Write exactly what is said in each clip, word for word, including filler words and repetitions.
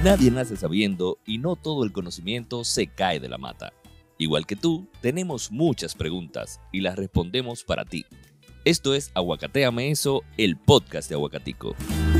Nadie nace sabiendo y no todo el conocimiento se cae de la mata. Igual que tú, tenemos muchas preguntas y las respondemos para ti. Esto es Aguacatéame Eso, el podcast de Aguacatico.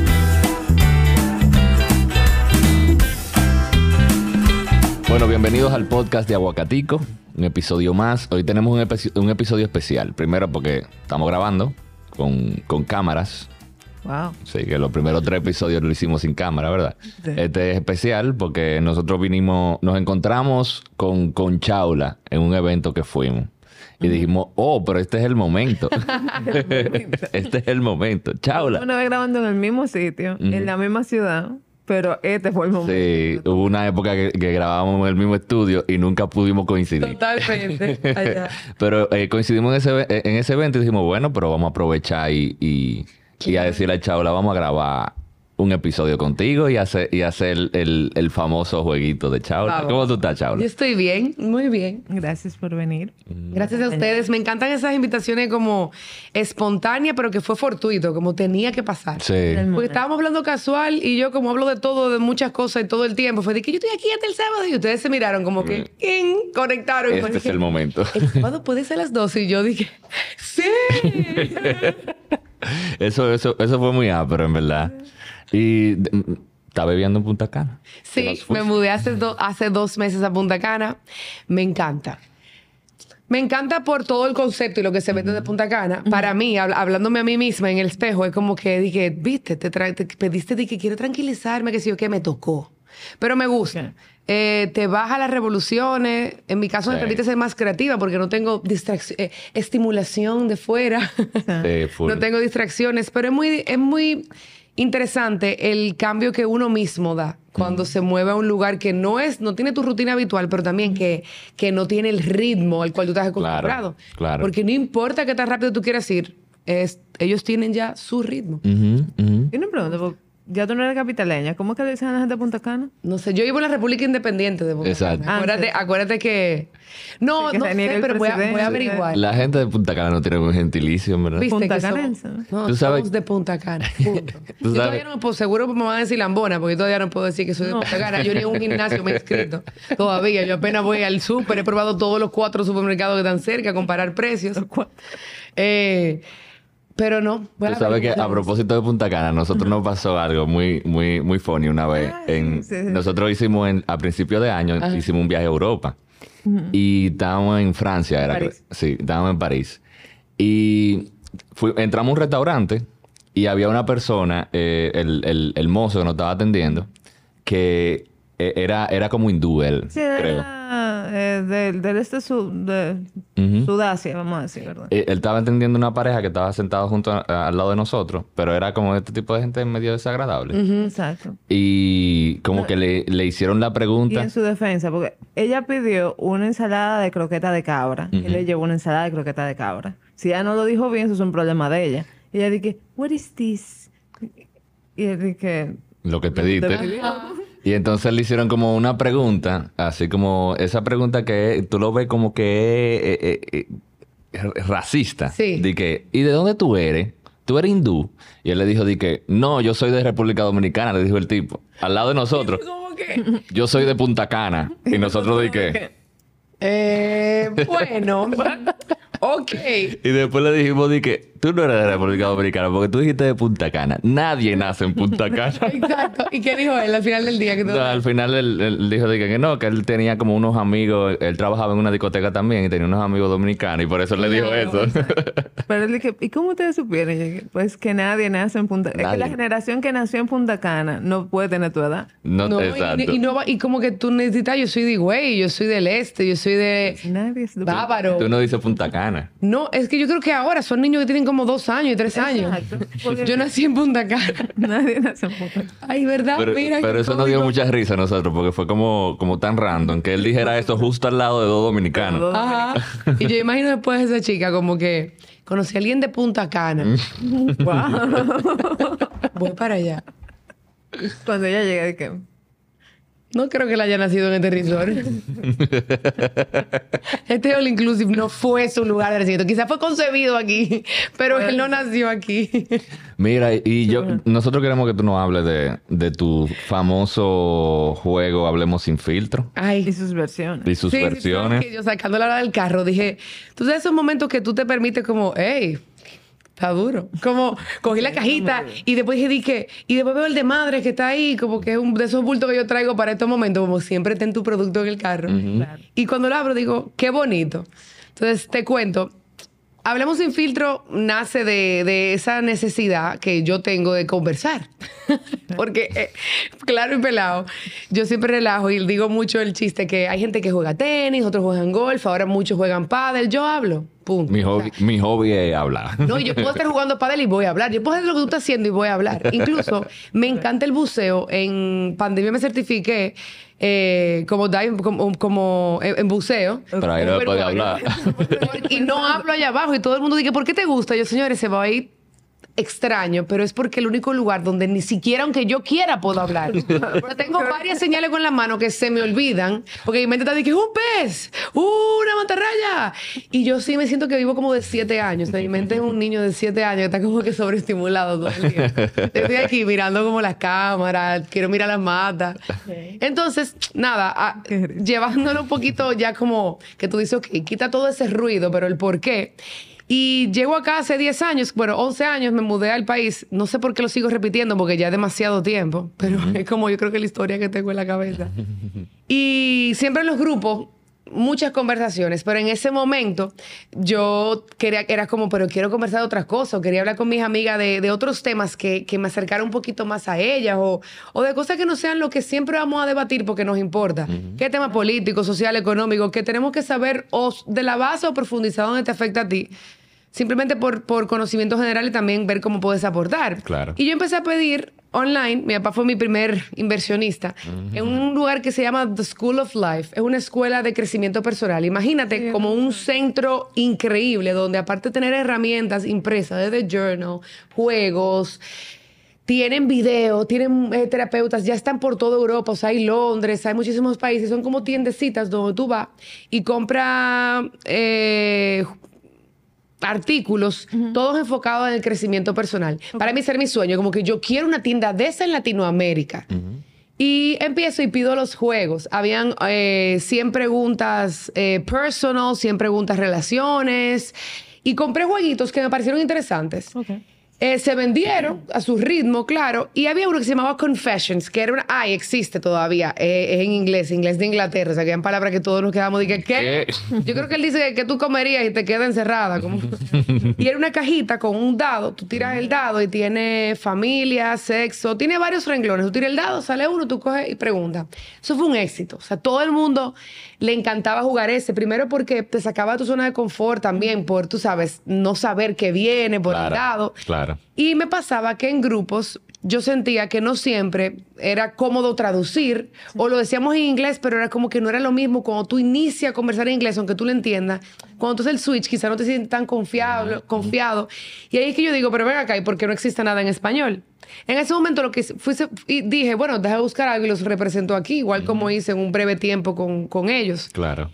Bueno, bienvenidos al podcast de Aguacatico, un episodio más. Hoy tenemos un, epi- un episodio especial. Primero porque estamos grabando con, con cámaras. Wow. Sí, que los primeros tres episodios lo hicimos sin cámara, ¿verdad? Sí. Este es especial porque nosotros vinimos, nos encontramos con, con Chaula en un evento que fuimos. Y dijimos, oh, pero este es el momento. Este es el momento. Chaula. Una vez grabando en el mismo sitio, uh-huh. en la misma ciudad, pero este fue el momento. Sí, hubo una época que, que grabábamos en el mismo estudio y nunca pudimos coincidir. Totalmente. Allá. Pero eh, coincidimos en ese, en ese evento y dijimos, bueno, pero vamos a aprovechar y... y Y a decirle a Chaula, vamos a grabar un episodio contigo y hacer, y hacer el, el, el famoso jueguito de Chaula. Vamos. ¿Cómo tú estás, Chaula? Yo estoy bien, muy bien. Gracias por venir. Gracias a ustedes. Me encantan esas invitaciones como espontáneas, pero que fue fortuito, como tenía que pasar. Sí. Porque estábamos hablando casual y yo como hablo de todo, de muchas cosas y todo el tiempo, fue de que yo estoy aquí hasta el sábado y ustedes se miraron como que ¿quién? Conectaron. Este dije, es el momento. El sábado puede ser a las doce y yo dije, ¡sí! Eso, eso, eso fue muy ápero, en verdad. Y ¿estás bebiendo en Punta Cana? Sí, me mudé hace, do, hace dos meses a Punta Cana. Me encanta. Me encanta por todo el concepto y lo que se vende de Punta Cana. Uh-huh. Para mí, hab- hablándome a mí misma en el espejo, es como que dije, viste, te, tra- te pediste de que quiero tranquilizarme, que si yo qué, me tocó. Pero me gusta. Okay. Eh, te baja las revoluciones. En mi caso, sí. me permite ser más creativa porque no tengo distracción, eh, estimulación de fuera. Sí, full. No tengo distracciones, pero es muy, es muy interesante el cambio que uno mismo da cuando mm. se mueve a un lugar que no es, no tiene tu rutina habitual, pero también que, que no tiene el ritmo al cual tú estás acostumbrado. Claro, claro. Porque no importa qué tan rápido tú quieras ir, es, ellos tienen ya su ritmo. Uh-huh, uh-huh. Y una pregunta, ya tú no eres capitaleña. ¿Cómo es que le dicen a la gente de Punta Cana? No sé, yo vivo en la República Independiente de Punta Exacto. Cana. Acuérdate, acuérdate que... No, sí, que no sé, pero voy a, voy a averiguar. La gente de Punta Cana no tiene un gentilicio, ¿verdad? Punta Cana. No, ¿Tú sabes? somos de Punta Cana. Punto. Yo todavía no me puedo, seguro me van a decir lambona, porque yo todavía no puedo decir que soy de no. Punta Cana. Yo ni en un gimnasio me he inscrito. Todavía. Yo apenas voy al súper, he probado todos los cuatro supermercados que están cerca, a comparar precios. Eh... Pero no. Tú sabes que a propósito de Punta Cana, nosotros nos pasó algo muy, muy, muy funny una vez. Ah, en, sí, sí. Nosotros hicimos, en, a principios de año, Ajá. hicimos un viaje a Europa. Uh-huh. Y estábamos en Francia. Era que, sí, estábamos en París. Y fui, entramos a un restaurante y había una persona, eh, el, el, el mozo que nos estaba atendiendo, que era, era como hindú él, sí, creo. Era, eh, del, del este sud, de uh-huh. Sudasia, vamos a decir, ¿verdad? Él, él estaba atendiendo una pareja que estaba sentado junto a, a, al lado de nosotros, pero era como este tipo de gente medio desagradable. Uh-huh. Exacto. Y como no. que le, le hicieron la pregunta. Y en su defensa, porque ella pidió una ensalada de croqueta de cabra. Uh-huh. Y le llevó una ensalada de croqueta de cabra. Si ella no lo dijo bien, eso es un problema de ella. Y ella dije, what is this? Y él dije... Lo que pediste. Y entonces le hicieron como una pregunta, así como esa pregunta que tú lo ves como que es eh, eh, eh, racista. Sí. De que, ¿y de dónde tú eres? ¿Tú eres hindú? Y él le dijo, de que, no, yo soy de República Dominicana, le dijo el tipo. Al lado de nosotros. ¿Cómo que? Yo soy de Punta Cana. Y nosotros de que... Eh, bueno... Ok. Y después le dijimos de que tú no eres de República Dominicana porque tú dijiste de Punta Cana. Nadie nace en Punta Cana. Exacto. ¿Y qué dijo él al final del día? Que no, al final él, él dijo de que, que no, que él tenía como unos amigos, él trabajaba en una discoteca también y tenía unos amigos dominicanos y por eso le dijo no, eso. Pero él dije, ¿y cómo ustedes supieron? Pues que nadie nace en Punta Cana. Es que la generación que nació en Punta Cana no puede tener tu edad. No, no exacto. Y, y, no va, y como que tú necesitas, yo soy de Higüey, yo soy del este, yo soy de nadie es de Bávaro. Tú no dices Punta Cana. No, es que yo creo que ahora son niños que tienen como dos años y tres años. Exacto. Yo nací en Punta Cana. Nadie nace en Punta Cana. Ay, ¿verdad? Pero, Mira, pero eso nos dio mucha risa a nosotros porque fue como, como tan random que él dijera eso justo al lado de dos dominicanos. Ajá. Y yo imagino después esa chica como que conocí a alguien de Punta Cana. Wow. Voy para allá. Cuando ella llega, ¿de qué? No creo que él haya nacido en este resort. Este All Inclusive no fue su lugar de nacimiento. Quizás fue concebido aquí, pero él no nació aquí. Mira, y yo, nosotros queremos que tú nos hables de, de tu famoso juego Hablemos Sin Filtro. Ay. Y sus versiones. Y sus sí, versiones. Sí, que yo sacando la hora del carro dije, tú sabes esos momentos que tú te permites como, hey... Está duro. Como cogí la cajita y después dije, dije, y después veo el de madre que está ahí, como que es un de esos bultos que yo traigo para estos momentos, como siempre ten tu producto en el carro. Uh-huh. Claro. Y cuando lo abro digo, qué bonito. Entonces te cuento, Hablemos Sin Filtro nace de, de esa necesidad que yo tengo de conversar. Porque, eh, claro y pelado, yo siempre relajo y digo mucho el chiste que hay gente que juega tenis, otros juegan golf, ahora muchos juegan pádel, yo hablo. Punto. Mi hobby, o sea, mi hobby es hablar. No, yo puedo estar jugando pádel y voy a hablar. Yo puedo hacer lo que tú estás haciendo y voy a hablar. Incluso me encanta el buceo. En pandemia me certifiqué eh, como, dive, como, como en buceo. Pero ahí no puede hablar. Y no hablo allá abajo. Y todo el mundo dice, ¿por qué te gusta? Yo, señores, se va a ir extraño, pero es porque el único lugar donde ni siquiera, aunque yo quiera, puedo hablar. Pero tengo varias señales con la mano que se me olvidan, porque mi mente está diciendo, un pez, una mantarraya. Y yo sí me siento que vivo como de siete años. O sea, mi mente es un niño de siete años que está como que sobreestimulado todo el día. Estoy aquí mirando como las cámaras, quiero mirar las matas. Okay. Entonces, nada, a, llevándolo un poquito ya como que tú dices, ok, quita todo ese ruido, pero el por qué. Y llego acá hace diez años, bueno, once años, me mudé al país. No sé por qué lo sigo repitiendo, porque ya es demasiado tiempo. Pero uh-huh. es como yo creo que la historia que tengo en la cabeza. Y siempre en los grupos, muchas conversaciones. Pero en ese momento, yo quería, era como, pero quiero conversar de otras cosas. O quería hablar con mis amigas de, de otros temas que, que me acercaran un poquito más a ellas. O, o de cosas que no sean lo que siempre vamos a debatir porque nos importa. Uh-huh. ¿Qué tema político, social, económico? Que tenemos que saber o de la base o profundizar dónde te afecta a ti. Simplemente por, por conocimiento general y también ver cómo puedes aportar. Claro. Y yo empecé a pedir online. Mi papá fue mi primer inversionista. Uh-huh. En un lugar que se llama The School of Life. Es una escuela de crecimiento personal. Imagínate sí, como un centro increíble donde aparte de tener herramientas impresas desde journal, juegos... Tienen video, tienen eh, terapeutas, ya están por toda Europa, o sea, hay Londres, hay muchísimos países. Son como tiendecitas donde tú vas y compras... Eh, artículos, uh-huh. todos enfocados en el crecimiento personal. Okay. Para mí ser mi sueño, como que yo quiero una tienda de esa en Latinoamérica. Uh-huh. Y empiezo y pido los juegos. Habían eh, cien preguntas eh, personal, cien preguntas relaciones. Y compré jueguitos que me parecieron interesantes. Okay. Eh, se vendieron a su ritmo, claro. Y había uno que se llamaba Confessions, que era una... Ay, existe todavía. Eh, es en inglés, inglés de Inglaterra. O sea, que eran palabras que todos nos quedamos... Dije, ¿qué? ¿Qué? Yo creo que él dice que tú comerías y te quedas encerrada. Como... Y era una cajita con un dado. Tú tiras el dado y tiene familia, sexo. Tiene varios renglones. Tú tiras el dado, sale uno, tú coges y preguntas. Eso fue un éxito. O sea, todo el mundo le encantaba jugar ese. Primero porque te sacaba de tu zona de confort también. Por, tú sabes, no saber qué viene por claro, el dado. Claro. Y me pasaba que en grupos yo sentía que no siempre era cómodo traducir, sí. o lo decíamos en inglés, pero era como que no era lo mismo cuando tú inicias a conversar en inglés, aunque tú lo entiendas. Cuando tú haces el switch, quizás no te sientes tan confiado, uh-huh. confiado. Y ahí es que yo digo, pero ven acá, ¿y por qué no existe nada en español? En ese momento lo que fui, y dije, bueno, deja de buscar algo y los represento aquí, igual uh-huh. como hice en un breve tiempo con, con ellos. Claro.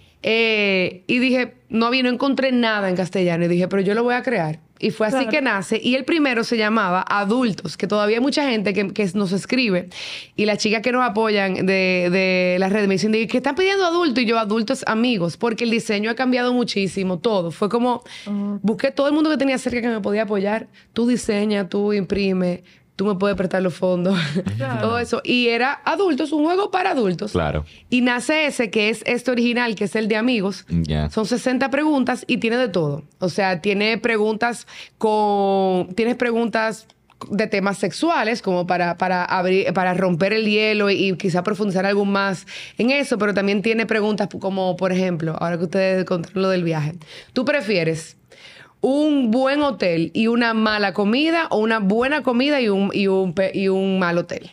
Eh, y dije, no había, no encontré nada en castellano. Y dije, pero yo lo voy a crear. Y fue así claro. que nace. Y el primero se llamaba Adultos, que todavía hay mucha gente que, que nos escribe. Y las chicas que nos apoyan de, de las redes me dicen que están pidiendo adultos. Y yo, adultos amigos, porque el diseño ha cambiado muchísimo, todo. Fue como, uh-huh. busqué todo el mundo que tenía cerca que me podía apoyar. Tú diseña, tú imprime, tú me puedes prestar los fondos, claro. todo eso. Y era adultos, un juego para adultos. Claro. Y nace ese, que es este original, que es el de amigos. Yeah. Son sesenta preguntas y tiene de todo. O sea, tiene preguntas con... Tienes preguntas de temas sexuales, como para, para, abrir, para romper el hielo y, y quizá profundizar algo más en eso, pero también tiene preguntas como, por ejemplo, ahora que ustedes contaron lo del viaje. ¿Tú prefieres un buen hotel y una mala comida o una buena comida y un, y un, y un mal hotel?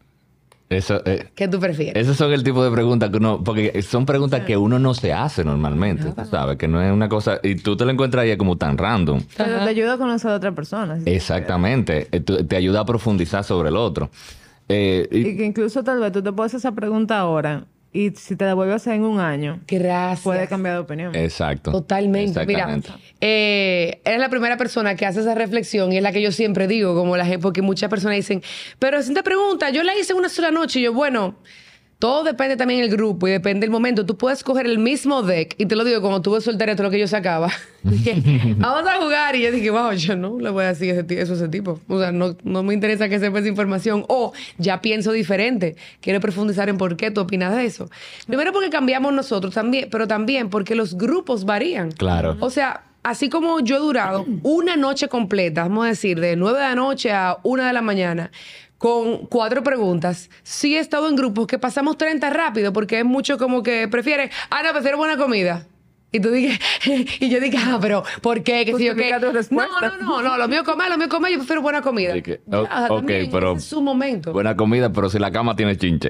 Eso, eh, ¿Qué tú prefieres? Esos son el tipo de preguntas que uno... Porque son preguntas sí. que uno no se hace normalmente, no. ¿sabes? Que no es una cosa... Y tú te lo encuentras ahí como tan random. Pero te ayuda a conocer a otra persona. Exactamente. Te, te ayuda a profundizar sobre el otro. Eh, y, y que incluso tal vez tú te puedes hacer esa pregunta ahora y si te la vuelves a hacer en un año, Gracias. puede cambiar de opinión. exacto. Totalmente. Mira, eh, eres la primera persona que hace esa reflexión y es la que yo siempre digo, como la gente, porque muchas personas dicen, pero si te pregunta, yo la hice una sola noche y yo, bueno, todo depende también del grupo y depende del momento. Tú puedes coger el mismo deck y te lo digo, cuando tuve soltera, todo lo que yo sacaba. Dije, vamos a jugar. Y yo dije, wow, yo no le voy a decir ese eso a ese tipo. O sea, no, no me interesa que sepa esa información. O ya pienso diferente. Quiero profundizar en por qué tú opinas de eso. Primero porque cambiamos nosotros también, pero también porque los grupos varían. Claro. O sea, así como yo he durado una noche completa, vamos a decir, de nueve de la noche a una de la mañana, con cuatro preguntas. Sí he estado en grupos que pasamos treinta rápido porque es mucho como que prefiere, ah, no, prefiero buena comida. Y tú dices, y yo dije, ah, pero ¿por qué? ¿Qué sé yo qué? No, no, no, no, lo mío comer, lo mío comer, yo prefiero buena comida. Que, ya, o, o sea, ok, también, pero ese es su momento. buena comida, pero si la cama tiene chinche.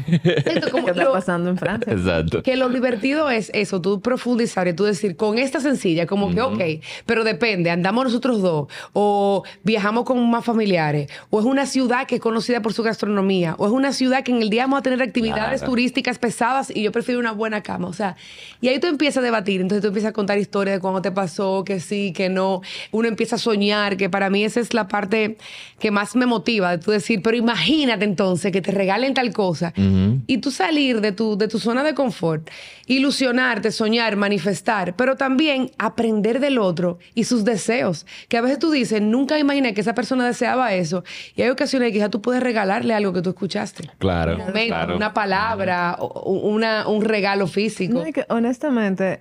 Esto como ¿Qué está lo, pasando en Francia? Exacto. Que lo divertido es eso, tú profundizar y tú decir, con esta sencilla, como que, uh-huh. ok, pero depende, andamos nosotros dos, o viajamos con más familiares, o es una ciudad que es conocida por su gastronomía, o es una ciudad que en el día vamos a tener actividades claro. turísticas pesadas y yo prefiero una buena cama. O sea, y ahí tú empiezas a debatir, entonces tú empiezas a contar historias de cuando te pasó, que sí, que no. Uno empieza a soñar, que para mí esa es la parte que más me motiva, de tú decir, pero imagínate entonces que te regalen tal cosa. Uh-huh. Y tú salir de tu, de tu zona de confort, ilusionarte, soñar, manifestar, pero también aprender del otro y sus deseos. Que a veces tú dices, nunca imaginé que esa persona deseaba eso. Y hay ocasiones que quizás tú puedes regalarle algo que tú escuchaste. Claro. Un momento, claro. una palabra, uh-huh. una, un regalo físico. No, es que, honestamente...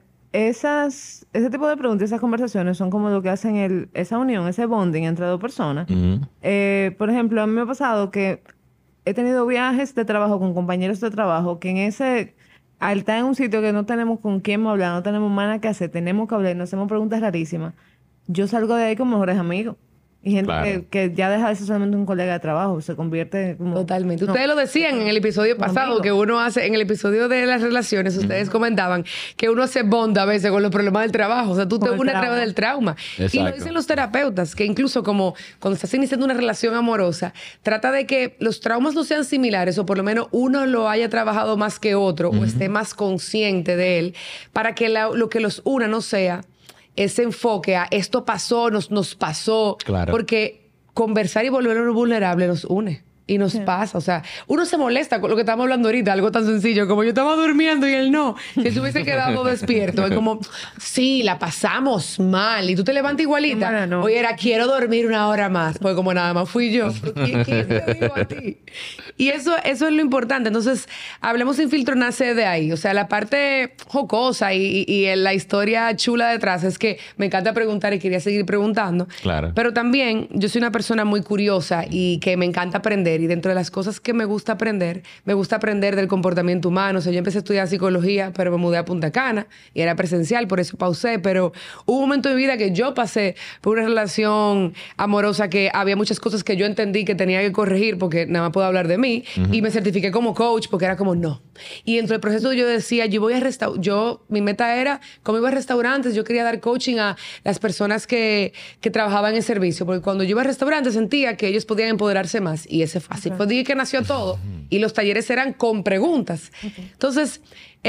Esas, ese tipo de preguntas, esas conversaciones son como lo que hacen el, esa unión, ese bonding entre dos personas. Uh-huh. Eh, por ejemplo, a mí me ha pasado que he tenido viajes de trabajo con compañeros de trabajo que en ese, al estar en un sitio que no tenemos con quién hablar, no tenemos nada que hacer, tenemos que hablar y nos hacemos preguntas rarísimas, yo salgo de ahí con mejores amigos. Y gente claro. que, que ya deja de ser solamente un colega de trabajo, se convierte como... Totalmente. No, ustedes lo decían en el episodio pasado, amigo. Que uno hace, en el episodio de las relaciones, ustedes mm. comentaban que uno se bonda a veces con los problemas del trabajo. O sea, tú con te unes a través del trauma. Exacto. Y lo dicen los terapeutas, que incluso como cuando estás iniciando una relación amorosa, trata de que los traumas no sean similares, o por lo menos uno lo haya trabajado más que otro, mm-hmm. o esté más consciente de él, para que la, lo que los una no sea ese enfoque a esto pasó, nos, nos pasó. Claro. Porque conversar y volvernos vulnerables nos une. Y nos sí. pasa. O sea, uno se molesta con lo que estamos hablando ahorita, algo tan sencillo como yo estaba durmiendo y él no. Si se hubiese quedado despierto, es como, sí, la pasamos mal. Y tú te levantas igualita. No, no, no. Oye, era, quiero dormir una hora más. Pues como nada más fui yo. ¿Quién, quién te digo a ti? Y eso, eso es lo importante. Entonces, Hablemos Sin Filtro nace de ahí. O sea, la parte jocosa y, y, y la historia chula detrás es que me encanta preguntar y quería seguir preguntando. Claro. Pero también yo soy una persona muy curiosa y que me encanta aprender. Y dentro de las cosas que me gusta aprender, me gusta aprender del comportamiento humano. O sea, yo empecé a estudiar psicología, pero me mudé a Punta Cana y era presencial, por eso pausé. Pero hubo un momento en mi vida que yo pasé por una relación amorosa que había muchas cosas que yo entendí que tenía que corregir porque nada más puedo hablar de mí. Uh-huh. Y me certifiqué como coach porque era como no. Y dentro del proceso yo decía, yo voy a restaurar, yo, mi meta era, como iba a restaurantes, yo quería dar coaching a las personas que, que trabajaban en servicio. Porque cuando yo iba a restaurantes sentía que ellos podían empoderarse más. Y ese Así okay. fue de que nació todo. Y los talleres eran con preguntas. Okay. Entonces,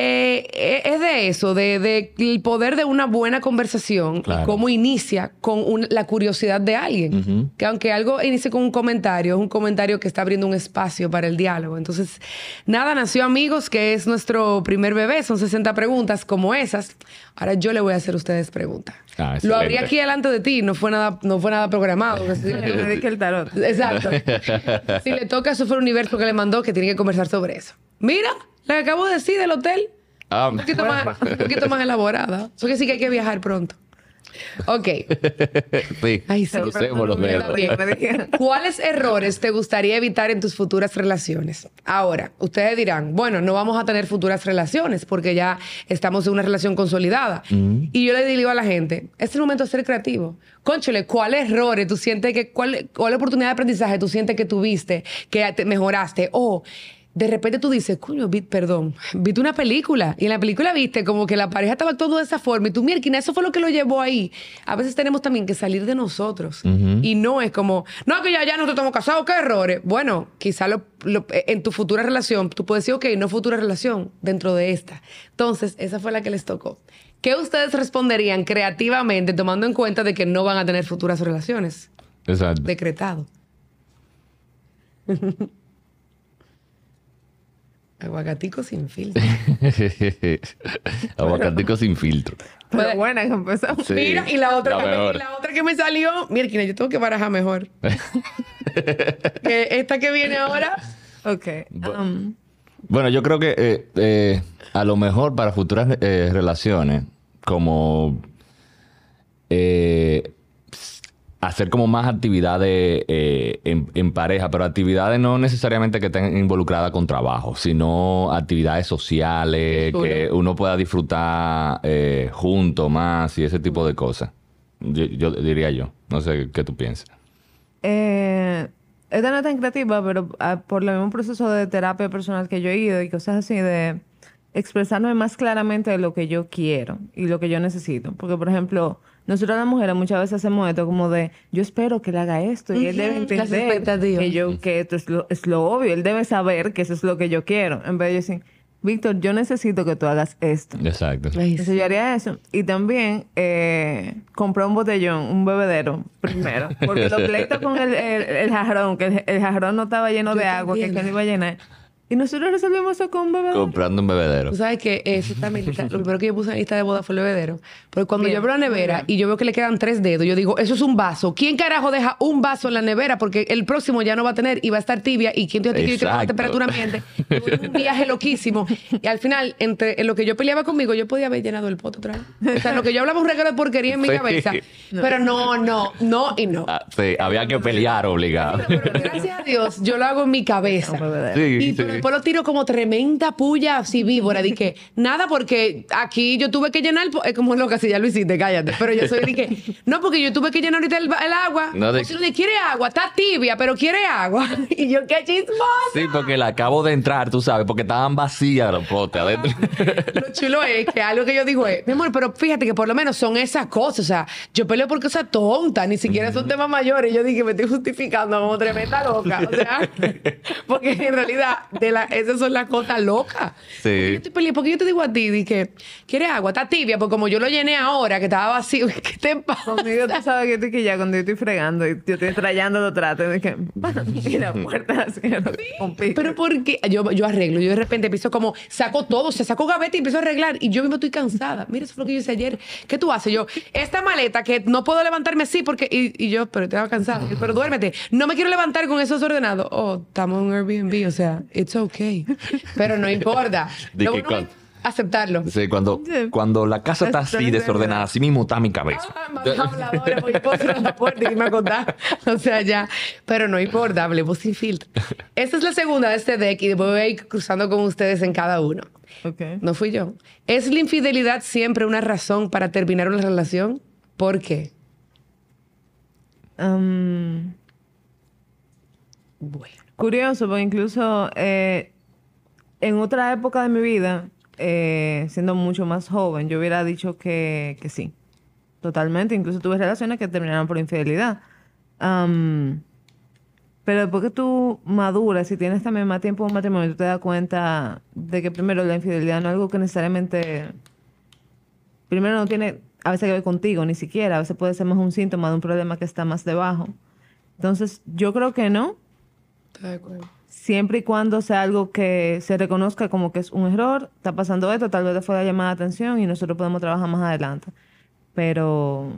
eh, es de eso, de, de el poder de una buena conversación. Claro. Y cómo inicia con un, la curiosidad de alguien. Uh-huh. Que aunque algo inicie con un comentario, es un comentario que está abriendo un espacio para el diálogo. Entonces, nada, nació Amigos, que es nuestro primer bebé. Son sesenta preguntas como esas. Ahora yo le voy a hacer a ustedes preguntas. Ah, lo abrí aquí delante de ti, no fue nada, no fue nada programado. Me dediqué el tarot. Exacto. Si le toca, eso fue el universo que le mandó, que tiene que conversar sobre eso. Mira, le acabo de decir del hotel. Um, un, poquito más, un poquito más elaborada. Eso que sí que hay que viajar pronto. Ok. Sí, Ay, sí. Usemos los dedos. ¿Cuáles errores te gustaría evitar en tus futuras relaciones? Ahora, ustedes dirán, bueno, no vamos a tener futuras relaciones porque ya estamos en una relación consolidada. Mm. Y yo le digo a la gente, este es el momento de ser creativo. Cónchale, ¿cuáles errores tú sientes que, cuál, cuál oportunidad de aprendizaje tú sientes que tuviste, que te mejoraste? O de repente tú dices, coño, vi, perdón, viste una película y en la película viste como que la pareja estaba actuando de esa forma y tú, mira, eso fue lo que lo llevó ahí. A veces tenemos también que salir de nosotros uh-huh. y no es como, no, que ya, ya nosotros estamos casados, qué errores. Bueno, quizá lo, lo, en tu futura relación tú puedes decir, ok, no futura relación dentro de esta. Entonces, esa fue la que les tocó. ¿Qué ustedes responderían creativamente tomando en cuenta de que no van a tener futuras relaciones? Exacto. Decretado. Aguacatico sin filtro. Aguacatico sin filtro. Pero buena que empezó. Sí, mira, y la otra, la, que me, y la otra que me salió... Mira, yo tengo que barajar mejor. que esta que viene ahora... Ok. Um. Bueno, yo creo que eh, eh, a lo mejor para futuras eh, relaciones, como... Eh, hacer como más actividades eh, en, en pareja, pero actividades no necesariamente que estén involucradas con trabajo, sino actividades sociales, que uno pueda disfrutar eh, junto más y ese tipo de cosas. Yo, yo diría yo. No sé qué tú piensas. Eh, esta no es tan creativa, pero uh, por el mismo proceso de terapia personal que yo he ido y cosas así de expresarme más claramente de lo que yo quiero y lo que yo necesito. Porque, por ejemplo... Nosotros las mujeres muchas veces hacemos esto como de, yo espero que él haga esto y uh-huh. él debe entender que, yo, que esto es lo, es lo obvio. Él debe saber que eso es lo que yo quiero. En vez de decir, Víctor, yo necesito que tú hagas esto. Exacto. Entonces yo haría eso. Y también eh, comprar un botellón, un bebedero primero. Porque los pleitos con el, el, el jarrón, que el, el jarrón no estaba lleno yo de agua, que no iba a llenar. Y nosotros resolvimos eso con un bebedero. Comprando un bebedero. Tú sabes que eso también, lo primero que yo puse en la lista de boda fue el bebedero. Porque cuando bien, yo abro la nevera y yo veo que le quedan tres dedos, yo digo, eso es un vaso. ¿Quién carajo deja un vaso en la nevera? Porque el próximo ya no va a tener y va a estar tibia. ¿Y quién te dice que la temperatura ambiente? Un viaje loquísimo. Y al final, entre en lo que yo peleaba conmigo, yo podía haber llenado el pote otra vez. O sea, lo que yo hablaba un regalo de porquería en mi sí. cabeza. No. Pero no, no, no y no. Ah, sí, había que pelear obligado. Pero, pero gracias a Dios, yo lo hago en mi cabeza. Sí, y sí. pero después lo tiro como tremenda puya así víbora. Dije, nada, porque aquí yo tuve que llenar... Es como loca, si ya lo hiciste, cállate. Pero yo soy dije, no, porque yo tuve que llenar ahorita el, el agua. No, de... O si no, quiere agua, está tibia, pero quiere agua. Y yo, qué chismosa. Sí, porque la acabo de entrar, tú sabes, porque estaban vacías los potes adentro. Lo chulo es que algo que yo digo es, mi amor, pero fíjate que por lo menos son esas cosas. O sea, yo peleo por cosas tontas, ni siquiera son temas mayores. Yo dije, me estoy justificando como tremenda loca. O sea, porque en realidad, de la, esas son las cosas locas. Sí. Porque yo, estoy peleando, porque yo te digo a ti, dije, ¿quieres agua? Está tibia, porque como yo lo llené ahora, que estaba vacío, ¿qué te pasa? Conmigo tú sabes que estoy que ya cuando yo estoy fregando y yo estoy trayendo lo trato, y dije, y la puerta así, sí, pero porque yo, yo arreglo, yo de repente empiezo como, saco todo, se sacó gaveta y empiezo a arreglar, y yo mismo estoy cansada. Mira, eso fue lo que yo hice ayer. ¿Qué tú haces? Yo, esta maleta que no puedo levantarme así porque, y, y yo, pero estaba cansada, pero duérmete, no me quiero levantar con eso desordenado. Oh, estamos en Airbnb, o sea, it's okay. Pero no importa. Lo bueno es aceptarlo. Sí, cuando, cuando la casa está así desordenada, así mismo está mi cabeza. Ah, más habladora, porque puedo cerrar la puerta y irme a contar. O sea, ya. Pero no importa, hablemos sin filtro. Esta es la segunda de este deck y voy a ir cruzando con ustedes en cada uno. Okay. No fui yo. ¿Es la infidelidad siempre una razón para terminar una relación? ¿Por qué? Um, bueno. Curioso, porque incluso eh, en otra época de mi vida, eh, siendo mucho más joven, yo hubiera dicho que, que sí. Totalmente. Incluso tuve relaciones que terminaron por infidelidad. Um, pero después que tú maduras y tienes también más tiempo en un matrimonio, tú te das cuenta de que primero la infidelidad no es algo que necesariamente... Primero no tiene a veces que ver contigo, ni siquiera. A veces puede ser más un síntoma de un problema que está más debajo. Entonces, yo creo que no. De acuerdo. Siempre y cuando sea algo que se reconozca como que es un error, está pasando esto, tal vez te fue la llamada de atención y nosotros podemos trabajar más adelante. Pero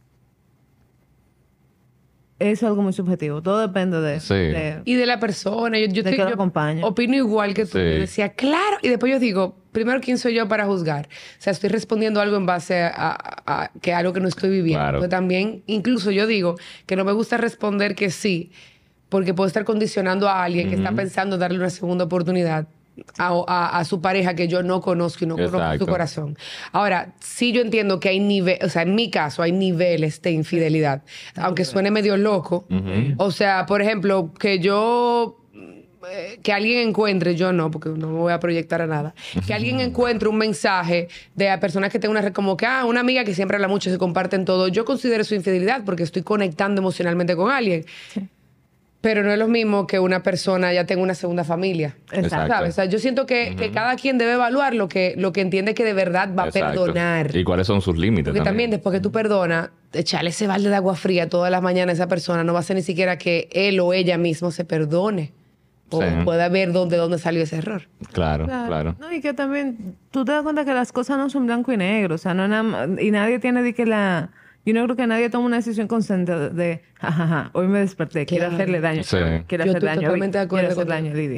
eso es algo muy subjetivo. Todo depende de... Sí. de y de la persona. Yo, yo, de te, que lo yo acompañe. opino igual que tú. Sí. Yo decía, claro. Y después yo digo, primero, ¿quién soy yo para juzgar? O sea, estoy respondiendo algo en base a, a, a que algo que no estoy viviendo. Claro. Pero también, incluso yo digo que no me gusta responder que sí, porque puedo estar condicionando a alguien que está pensando darle una segunda oportunidad a, a, a su pareja que yo no conozco y no conozco Exacto. su corazón. Ahora, sí yo entiendo que hay niveles, o sea, en mi caso hay niveles de infidelidad, aunque suene medio loco. Uh-huh. O sea, por ejemplo, que yo eh, que alguien encuentre, yo no, porque no me voy a proyectar a nada, que alguien encuentre un mensaje de a personas que tengan una red como que, ah, una amiga que siempre habla mucho, se comparten todo, yo considero eso infidelidad porque estoy conectando emocionalmente con alguien. Sí. Pero no es lo mismo que una persona ya tenga una segunda familia. Exacto. ¿Sabes? O sea, yo siento que, uh-huh. que cada quien debe evaluar lo que, lo que entiende que de verdad va Exacto. a perdonar. Y cuáles son sus límites. Porque también, también después que tú perdonas, echarle ese balde de agua fría todas las mañanas a esa persona no va a ser ni siquiera que él o ella mismo se perdone. O sí. pueda ver dónde, dónde salió ese error. Claro, claro, claro. No, y que también tú te das cuenta que las cosas no son blanco y negro. O sea, no nada, y nadie tiene de que la... Yo no creo que nadie tome una decisión consciente de, de jajaja, ja, ja, hoy me desperté, quiero claro. hacerle daño. Sí. Quiero Yo hacer daño. Totalmente de acuerdo quiero hacer daño, Lidia.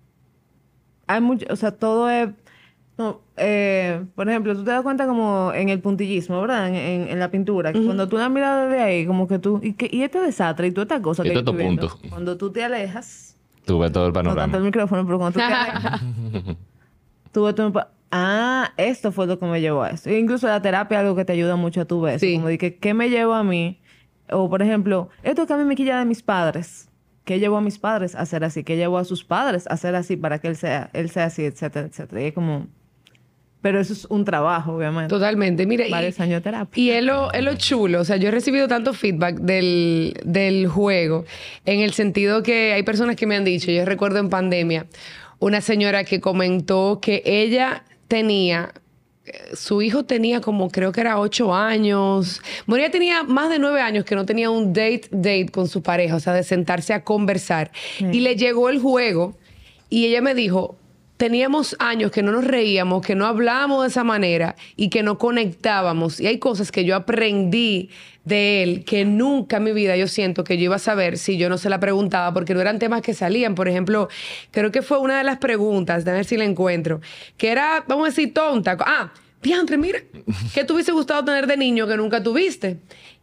Hay mucho, o sea, todo es... No, eh, por ejemplo, tú te das cuenta como en el puntillismo, ¿verdad? En, en, en la pintura. Que uh-huh. Cuando tú la miras desde ahí, como que tú... Y, que, y este desastre y toda esta cosa y que estoy viendo. Punto. Cuando tú te alejas... Tú ves todo el panorama. No tanto el micrófono, pero cuando tú te alejas... tú ves todo el... Ah, esto fue lo que me llevó a esto. E incluso la terapia es algo que te ayuda mucho a tu vez. Sí. Como de que, ¿qué me llevó a mí? O, por ejemplo, esto que a mí me quilla de mis padres. ¿Qué llevó a mis padres a ser así? ¿Qué llevó a sus padres a ser así para que él sea, él sea así, etcétera, etcétera? Y es como... Pero eso es un trabajo, obviamente. Totalmente. Mira, varios y, años de terapia. Y es lo, es lo chulo. O sea, yo he recibido tanto feedback del, del juego en el sentido que hay personas que me han dicho, yo recuerdo en pandemia, una señora que comentó que ella... tenía, su hijo tenía como creo que era ocho años. Bueno, ella tenía más de nueve años que no tenía un date, date con su pareja, o sea, de sentarse a conversar. Sí. Y le llegó el juego y ella me dijo, teníamos años que no nos reíamos, que no hablábamos de esa manera y que no conectábamos. Y hay cosas que yo aprendí de él que nunca en mi vida yo siento que yo iba a saber si yo no se la preguntaba, porque no eran temas que salían. Por ejemplo, creo que fue una de las preguntas, de ver si la encuentro, que era, vamos a decir, tonta. Ah, diantre, mira, ¿qué te hubiese gustado tener de niño que nunca tuviste?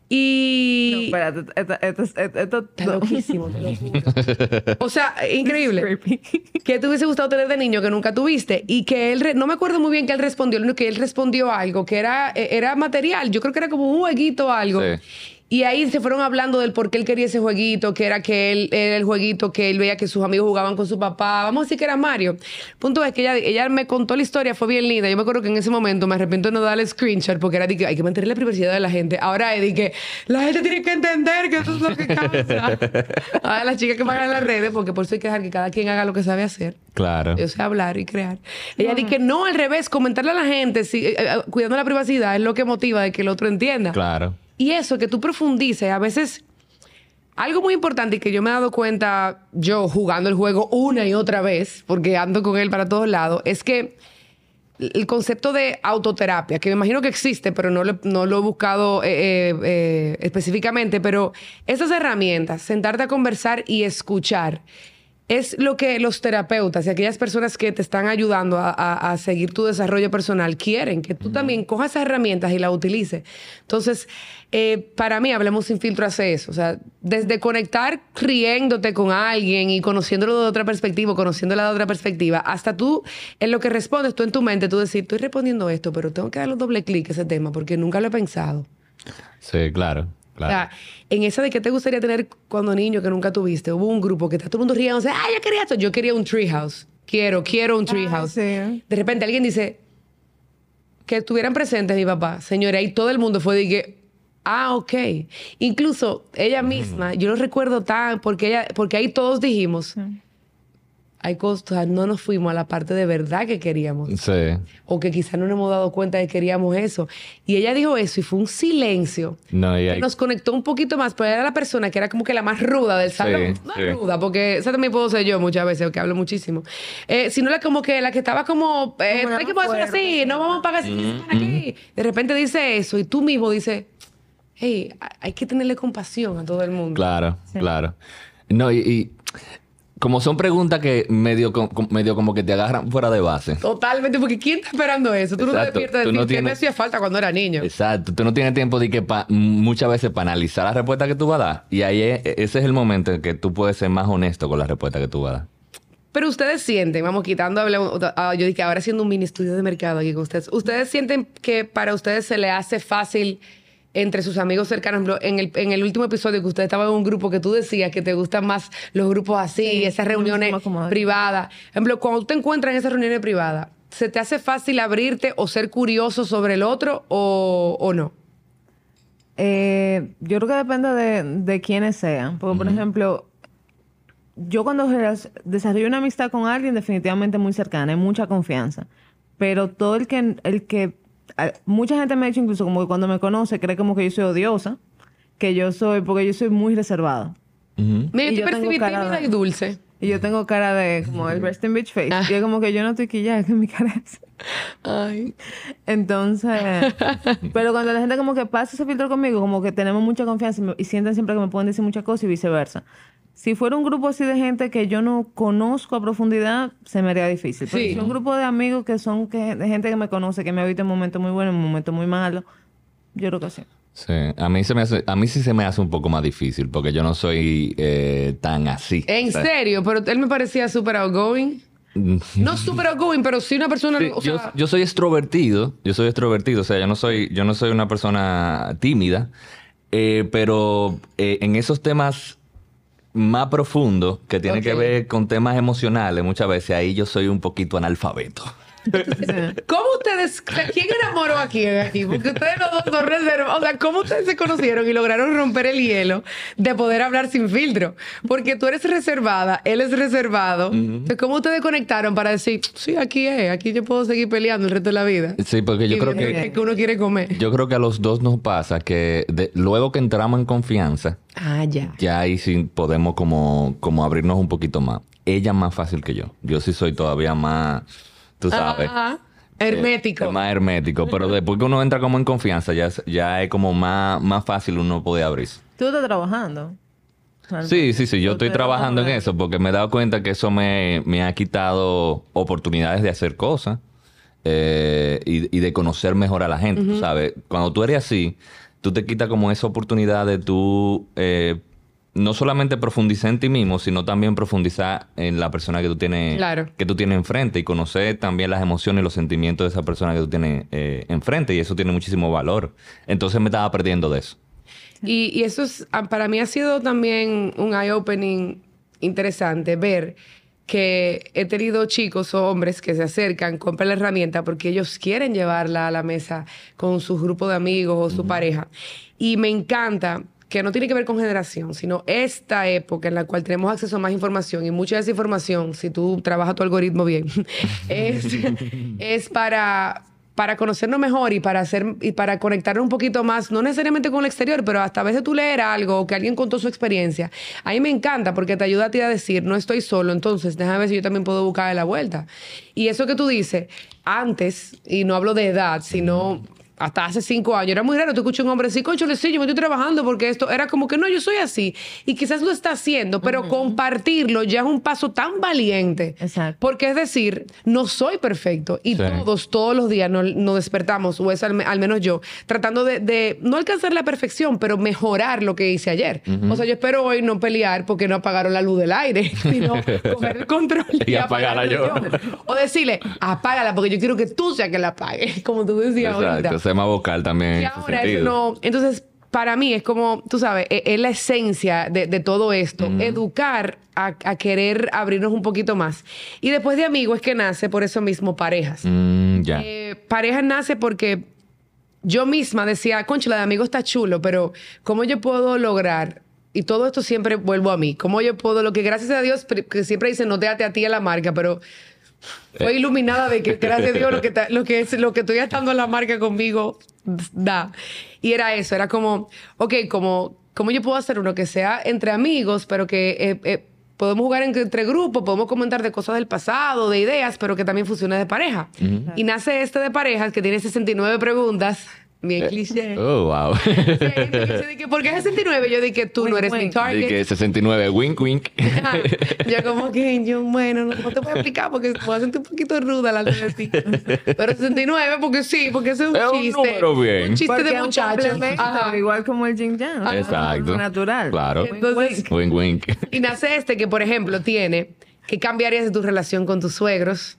Y... No, espérate, esto, esto, esto, esto está no. loquísimo, te lo juro. O sea, increíble. ¿Qué te hubiese gustado tener de niño que nunca tuviste? Y que él, re... no me acuerdo muy bien que él respondió, que él respondió algo, que era, era material. Yo creo que era como un jueguito o algo. Sí. Y ahí se fueron hablando del por qué él quería ese jueguito, que era que él era el jueguito que él veía que sus amigos jugaban con su papá. Vamos a decir que era Mario. El punto es que ella, ella me contó la historia, fue bien linda. Yo me acuerdo que en ese momento me arrepiento de no darle screenshot porque era de que hay que mantener la privacidad de la gente. Ahora es de que la gente tiene que entender que eso es lo que causa. Ahora las chicas que pagan en las redes, porque por eso hay que dejar que cada quien haga lo que sabe hacer. Claro. Yo sé hablar y crear. Ella uh-huh. dice que no, al revés, comentarle a la gente, si, eh, eh, cuidando la privacidad, es lo que motiva de que el otro entienda. Claro. Y eso, que tú profundices, a veces, algo muy importante y que yo me he dado cuenta, yo jugando el juego una y otra vez, porque ando con él para todos lados, es que el concepto de autoterapia, que me imagino que existe, pero no lo, no lo he buscado eh, eh, eh, específicamente, pero esas herramientas, sentarte a conversar y escuchar, es lo que los terapeutas y aquellas personas que te están ayudando a, a, a seguir tu desarrollo personal quieren, que tú uh-huh. también cojas esas herramientas y las utilices. Entonces, eh, para mí, Hablemos Sin Filtro hace eso. O sea, desde conectar riéndote con alguien y conociéndolo de otra perspectiva, conociéndola de otra perspectiva, hasta tú, en lo que respondes, tú en tu mente, tú decir, estoy respondiendo esto, pero tengo que darle un doble clic a ese tema porque nunca lo he pensado. Sí, claro. Claro. O sea, en esa de qué te gustaría tener cuando niño que nunca tuviste, hubo un grupo que está todo el mundo riéndose, ah, yo quería esto, yo quería un treehouse, quiero, quiero un treehouse. Ah, sí. De repente alguien dice que estuvieran presentes mi papá, señora, y todo el mundo fue de que, ah, ok. Incluso ella misma, mm. yo lo recuerdo tan, porque ella, porque ahí todos dijimos, mm. hay cosas, no nos fuimos a la parte de verdad que queríamos. Sí. O que quizás no nos hemos dado cuenta de que queríamos eso. Y ella dijo eso y fue un silencio no, y que hay... nos conectó un poquito más. Pero era la persona que era como que la más ruda del salón. Sí, más sí. ruda, porque esa también puedo ser yo muchas veces, que hablo muchísimo. Eh, sino la como que la que estaba como, eh, no hay que poder hacer así, no vamos a pagar así, mm-hmm. aquí. De repente dice eso y tú mismo dices, hey, hay que tenerle compasión a todo el mundo. Claro, sí. claro. No, y... y... Como son preguntas que medio, medio como que te agarran fuera de base. Totalmente, porque ¿quién está esperando eso? Tú Exacto. no te despiertas de decir no tienes... que me hacía falta cuando era niño. Exacto. Tú no tienes tiempo de que pa... muchas veces para analizar la respuesta que tú vas a dar. Y ahí es, ese es el momento en que tú puedes ser más honesto con la respuesta que tú vas a dar. Pero ustedes sienten, vamos quitando, yo dije ahora haciendo un mini estudio de mercado aquí con ustedes. ¿Ustedes sienten que para ustedes se le hace fácil entre sus amigos cercanos. En el, en el último episodio que usted estaba en un grupo que tú decías que te gustan más los grupos así, sí, esas reuniones privadas. Por ejemplo, cuando tú te encuentras en esas reuniones privadas, ¿se te hace fácil abrirte o ser curioso sobre el otro o, o no? Eh, yo creo que depende de, de quiénes sean. Porque, uh-huh. por ejemplo, yo cuando desarrollo una amistad con alguien, definitivamente muy cercana, hay mucha confianza. Pero todo el que, el que... Mucha gente me ha dicho incluso como que cuando me conoce cree como que yo soy odiosa. Que yo soy... Porque yo soy muy reservada. Uh-huh. Mira, yo te percibí tímida de, y dulce. Y yo tengo cara de... Como el resting bitch face. Ah. Y es como que yo no estoy quillada, que mi cara es... Ay. Entonces... pero cuando la gente como que pasa ese filtro conmigo, como que tenemos mucha confianza y, me, y sienten siempre que me pueden decir muchas cosas y viceversa. Si fuera un grupo así de gente que yo no conozco a profundidad, se me haría difícil. Pero sí. Si es un grupo de amigos que son que, de gente que me conoce, que me ha visto en momentos muy buenos, en momentos muy malos, yo creo que sí. Sí, a mí, se me hace, a mí sí se me hace un poco más difícil porque yo no soy eh, tan así. ¿En o sea, serio? Pero él me parecía súper outgoing. No súper outgoing, pero sí una persona... Sí, o yo, sea... yo soy extrovertido. Yo soy extrovertido. O sea, yo no soy, yo no soy una persona tímida. Eh, pero eh, en esos temas más profundos que tienen okay. que ver con temas emocionales, muchas veces ahí yo soy un poquito analfabeto. ¿Cómo ustedes... ¿Quién enamoró aquí, aquí? Porque ustedes los dos son reservados. O sea, ¿cómo ustedes se conocieron y lograron romper el hielo de poder hablar sin filtro? Porque tú eres reservada, él es reservado. Uh-huh. Entonces, ¿cómo ustedes conectaron para decir, sí, aquí es, aquí yo puedo seguir peleando el resto de la vida? Sí, porque yo y creo que... que uno quiere comer. Yo creo que a los dos nos pasa que de, luego que entramos en confianza, ah, ya. ya ahí sí podemos como, como abrirnos un poquito más. Ella es más fácil que yo. Yo sí soy todavía más... Tú sabes. Ajá. Hermético. Eh, es más hermético. Pero después que uno entra como en confianza, ya, ya es como más, más fácil uno poder abrirse. ¿Tú estás trabajando? Sí, sí, sí. Yo estoy trabajando en eso porque me he dado cuenta que eso me, me ha quitado oportunidades de hacer cosas eh, y, y de conocer mejor a la gente. Uh-huh. Tú sabes, cuando tú eres así, tú te quitas como esa oportunidad de tú... Eh, no solamente profundizar en ti mismo, sino también profundizar en la persona que tú tienes, claro. que tú tienes enfrente y conocer también las emociones y los sentimientos de esa persona que tú tienes eh, enfrente, y eso tiene muchísimo valor. Entonces me estaba perdiendo de eso. Y, y eso es, para mí ha sido también un eye-opening interesante ver que he tenido chicos o hombres que se acercan, compran la herramienta porque ellos quieren llevarla a la mesa con su grupo de amigos o su uh-huh. pareja. Y me encanta... que no tiene que ver con generación, sino esta época en la cual tenemos acceso a más información, y mucha de esa información, si tú trabajas tu algoritmo bien, es, es para, para conocernos mejor y para, hacer, y para conectarnos un poquito más, no necesariamente con el exterior, pero hasta a veces tú leer algo o que alguien contó su experiencia. A mí me encanta porque te ayuda a ti a decir, no estoy solo, entonces déjame ver si yo también puedo buscar la vuelta. Y eso que tú dices, antes, y no hablo de edad, sino... hasta hace cinco años. Era muy raro. Tú escuchas un hombre así, concho, sí, yo me estoy trabajando porque esto era como que no, yo soy así. Y quizás lo está haciendo, pero uh-huh. compartirlo ya es un paso tan valiente. Exacto. Porque es decir, no soy perfecto. Y sí. todos, todos los días nos, nos despertamos, o es al, al menos yo, tratando de, de no alcanzar la perfección, pero mejorar lo que hice ayer. Uh-huh. O sea, yo espero hoy no pelear porque no apagaron la luz del aire, sino coger el control y, y apagarla yo. yo. O decirle, apágala porque yo quiero que tú seas que la apague, como tú decías Exacto. ahorita. Más vocal también. Y ahora eso no. Entonces, para mí es como, tú sabes, es, es la esencia de, de todo esto. Mm. Educar a, a querer abrirnos un poquito más. Y después de amigos es que nace por eso mismo parejas. Mm, ya. Eh, parejas nace porque yo misma decía, concha, la de amigos está chulo, pero ¿cómo yo puedo lograr? Y todo esto siempre vuelvo a mí. ¿Cómo yo puedo? Lo que gracias a Dios, que siempre dicen, no déjate a ti a la marca, pero... Fue iluminada de que, gracias a Dios, lo que, lo que, es, lo que estoy estando en la marca conmigo da. Y era eso, era como, ok, como, ¿cómo yo puedo hacer uno que sea entre amigos, pero que eh, eh, podemos jugar entre, entre grupos, podemos comentar de cosas del pasado, de ideas, pero que también funcione de pareja? Uh-huh. Y nace este de parejas que tiene sesenta y nueve preguntas. Bien cliché. Oh, wow. Sí, hay gente que dice, ¿por qué sesenta y nueve? Yo dije, tú wink, no eres wink. Mi target. Dije sesenta y nueve, wink, wink. Yo como que, yo, bueno, no, no te voy a explicar porque voy a sentir un poquito ruda la de ti. Pero sesenta y nueve porque sí, porque ese es un es chiste. Un número bien. Un chiste porque de muchachos. Igual como el yin yang. Ah, exacto. Natural. Claro. Entonces, wink, wink. Y nace este que, por ejemplo, tiene ¿qué cambiarías de tu relación con tus suegros?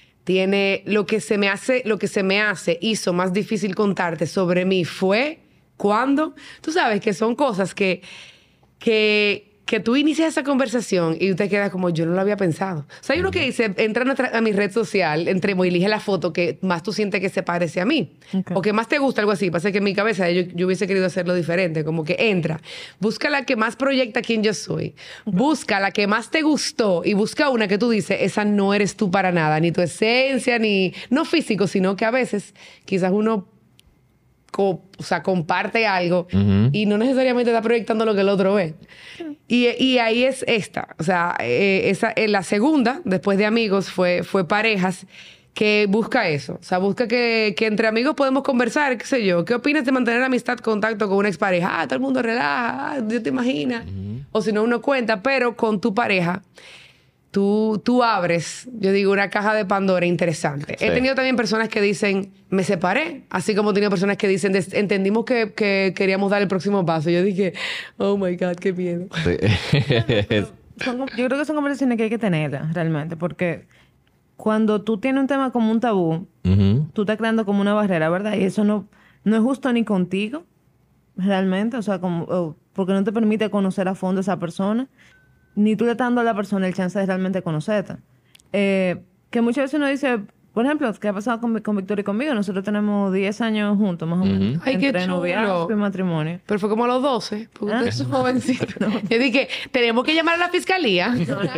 Tiene lo que se me hace, lo que se me hace, hizo más difícil contarte sobre mí fue ¿Cuándo? Tú sabes que son cosas que, que, que tú inicias esa conversación y te quedas como, yo no lo había pensado. O sea, hay uno que dice, entra a, nuestra, a mi red social, entremos y elige la foto que más tú sientes que se parece a mí. Okay. O que más te gusta, algo así. Pasa que en mi cabeza yo, yo hubiese querido hacerlo diferente. Como que entra, busca la que más proyecta quién yo soy. Okay. Busca la que más te gustó y busca una que tú dices, esa no eres tú para nada. Ni tu esencia, ni... No físico, sino que a veces quizás uno... Co, o sea, comparte algo uh-huh. y no necesariamente está proyectando lo que el otro ve. Uh-huh. Y, y ahí es esta. O sea, eh, esa, eh, la segunda, después de amigos, fue, fue parejas que busca eso. O sea, busca que, que entre amigos podemos conversar, qué sé yo. ¿Qué opinas de mantener amistad, contacto con una expareja? Ah, todo el mundo relaja, ah, Dios te imagina. Uh-huh. O si no, uno cuenta, pero con tu pareja... Tú, tú abres, yo digo, una caja de Pandora interesante. Sí. He tenido también personas que dicen, me separé. Así como he tenido personas que dicen, entendimos que, que queríamos dar el próximo paso. Yo dije, oh my God, qué miedo. Sí. son, yo creo que son conversaciones que hay que tenerlas realmente. Porque cuando tú tienes un tema como un tabú, uh-huh. tú estás creando como una barrera, ¿verdad? Y eso no, no es justo ni contigo, realmente. O sea, como, oh, porque no te permite conocer a fondo a esa persona. Ni tú le estás dando a la persona el chance de realmente conocerte. Eh, que muchas veces uno dice, por ejemplo, ¿qué ha pasado con, con Víctor y conmigo? Nosotros tenemos diez años juntos, más o menos. Uh-huh. Ay, entre qué noviazgo y matrimonio. Pero fue como a los doce, porque ¿Ah? Usted es jovencito. No. Yo dije, tenemos que llamar a la fiscalía.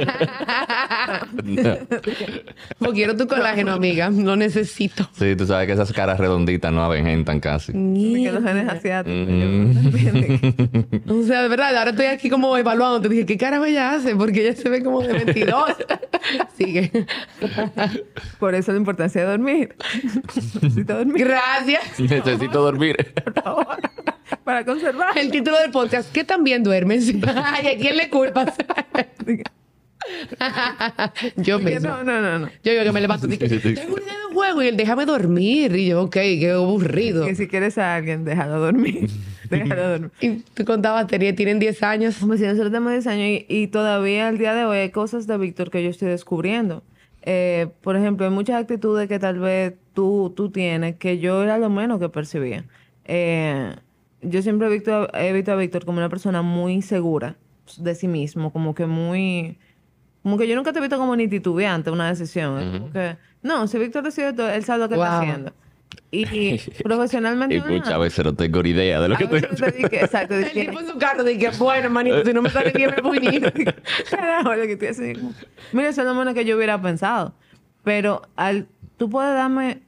No. No quiero tu colágeno, amiga. No necesito. Sí, tú sabes que esas caras redonditas no avejentan casi. Ni que los genes asiáticos. Mm. O sea, de verdad, ahora estoy aquí como evaluando. Te dije, ¿qué cara ella hace? Porque ella se ve como de veintidós. Sigue. Por eso la importancia de dormir. Necesito dormir. Gracias. Necesito dormir. Por favor. Para conservar. El título del podcast, ¿qué tan bien duermes? Ay, ¿a quién le culpas? Yo mismo. No, no, no, no. Yo digo que me levanto y digo, tengo una idea de un juego y él, déjame dormir. Y yo, ok, qué aburrido. Que si quieres a alguien, déjalo dormir. Déjalo dormir. Y tú contabas, tienen diez años. Como si nosotros tenemos diez años y, y todavía al día de hoy hay cosas de Víctor que yo estoy descubriendo. Eh, por ejemplo, hay muchas actitudes que tal vez tú, tú tienes que yo era lo menos que percibía. Eh, yo siempre he visto, he visto a Víctor como una persona muy segura de sí mismo, como que muy... Como que yo nunca te he visto como ni titubeante una decisión. Uh-huh. Como que, no, si Víctor decide todo, él sabe lo que wow. está haciendo. Y, y profesionalmente... Y muchas veces no tengo ni idea de lo que estoy haciendo. Exacto. El tipo en su carro dije, bueno, manito, si no me sale bien me puñito. Carajo, lo que estoy haciendo. Mira, eso es lo menos que yo hubiera pensado. Pero al tú puedes darme...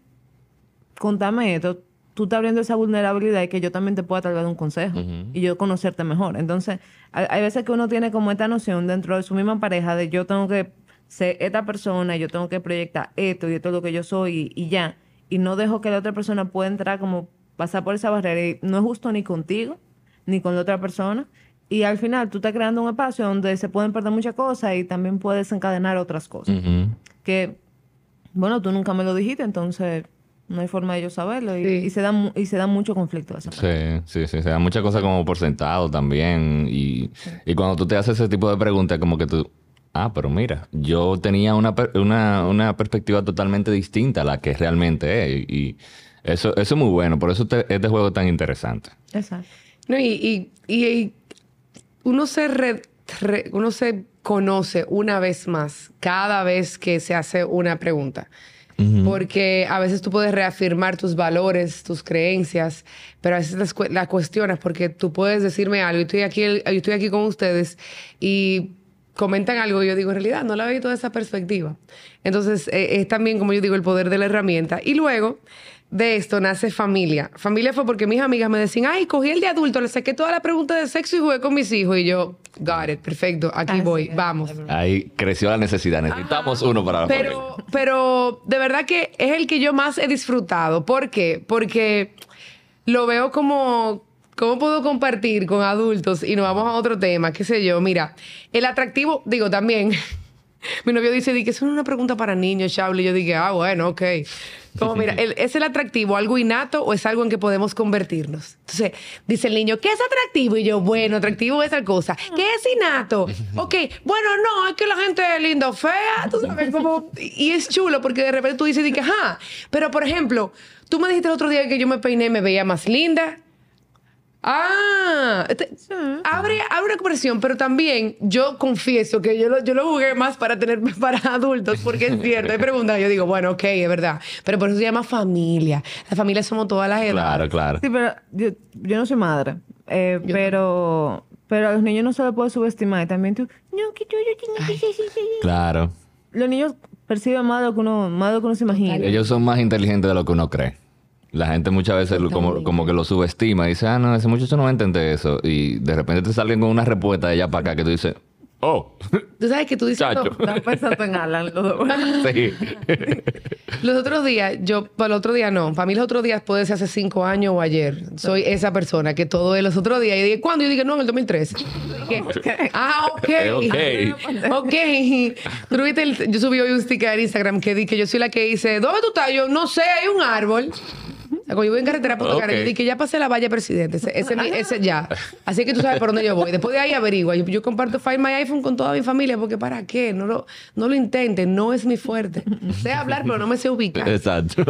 Contarme esto, tú estás abriendo esa vulnerabilidad y que yo también te pueda tal vez un consejo. Uh-huh. Y yo conocerte mejor. Entonces, hay, hay veces que uno tiene como esta noción dentro de su misma pareja de yo tengo que ser esta persona, yo tengo que proyectar esto y esto es lo que yo soy y, y ya. Y no dejo que la otra persona pueda entrar como pasar por esa barrera. Y no es justo ni contigo, ni con la otra persona. Y al final tú estás creando un espacio donde se pueden perder muchas cosas y también puedes encadenar otras cosas. Uh-huh. Que, bueno, tú nunca me lo dijiste, entonces no hay forma de yo saberlo. Y, sí. y, se, da, y se da mucho conflicto. Esa sí, sí, sí. Se da muchas cosas como por sentado también. Y, sí. y cuando tú te haces ese tipo de preguntas, como que tú... Ah, pero mira, yo tenía una, una, una perspectiva totalmente distinta a la que realmente es. Y eso, eso es muy bueno. Por eso te, este juego es tan interesante. Exacto. No, y, y, y uno, se re, re, uno se conoce una vez más cada vez que se hace una pregunta. Uh-huh. Porque a veces tú puedes reafirmar tus valores, tus creencias, pero a veces las, las cuestionas porque tú puedes decirme algo. Yo estoy aquí, yo estoy aquí con ustedes y... comentan algo y yo digo, en realidad no la veo toda esa perspectiva. Entonces, eh, es también, como yo digo, el poder de la herramienta. Y luego de esto nace familia. Familia fue porque mis amigas me decían, ay, cogí el de adulto, le saqué toda la pregunta de sexo y jugué con mis hijos. Y yo, got it, perfecto, aquí ah, voy, sí, vamos. Ahí creció la necesidad, necesitamos Ajá. uno para la pero, familia. Pero de verdad que es el que yo más he disfrutado. ¿Por qué? Porque lo veo como... ¿Cómo puedo compartir con adultos? Y nos vamos a otro tema, qué sé yo. Mira, el atractivo, digo, también... mi novio dice, di que eso no es una pregunta para niños, Shauli. Y yo dije, ah, bueno, ok. Como, mira, el, ¿es el atractivo algo innato o es algo en que podemos convertirnos? Entonces, dice el niño, ¿qué es atractivo? Y yo, bueno, atractivo es tal cosa. ¿Qué es innato? Ok, bueno, no, es que la gente es linda o fea. Tú sabes, como... Y es chulo porque de repente tú dices, di que, ajá. Pero, por ejemplo, tú me dijiste el otro día que yo me peiné y me veía más linda. Ah, te, sí. abre, abre una conversación, pero también yo confieso que yo lo, yo lo jugué más para tener para adultos, porque es cierto. Hay preguntas, yo digo, bueno, ok, es verdad, pero por eso se llama familia. La familia somos todas las edades. Claro, claro. Sí, pero yo, yo no soy madre, eh, pero, pero a los niños no se les puede subestimar. Y también tú, no, que tú no tienes que ser. Claro. Los niños perciben más de lo que uno, más de lo que uno se imagina. Ellos son más inteligentes de lo que uno cree. La gente muchas veces como, como que lo subestima y dice, ah, no, ese muchacho no va a entender eso. Y de repente te salen con una respuesta de allá para acá que tú dices, oh. Tú sabes que tú dices... Chacho. No, estás pensando en Alan. Sí. Los otros días, yo, para el otro día no. Para mí los otros días puede ser hace cinco años o ayer. Soy esa persona que todo es los otros días. Y dije, ¿cuándo? Yo dije, no, en el dos mil trece. Dije, ah, ok. Ok. Ok. ¿Tú viste el, yo subí hoy un sticker en Instagram que di que yo soy la que dice, ¿dónde tú estás? Yo, no sé, hay un árbol. Cuando yo voy en carretera por Punta Cana, yo dije que ya pasé la valla Presidente. Ese, ese, ese ya. Así que tú sabes por dónde yo voy. Después de ahí averigua. Yo, yo comparto Find My iPhone con toda mi familia porque ¿para qué? No lo, no lo intenten. No es mi fuerte. Sé hablar, pero no me sé ubicar. Exacto.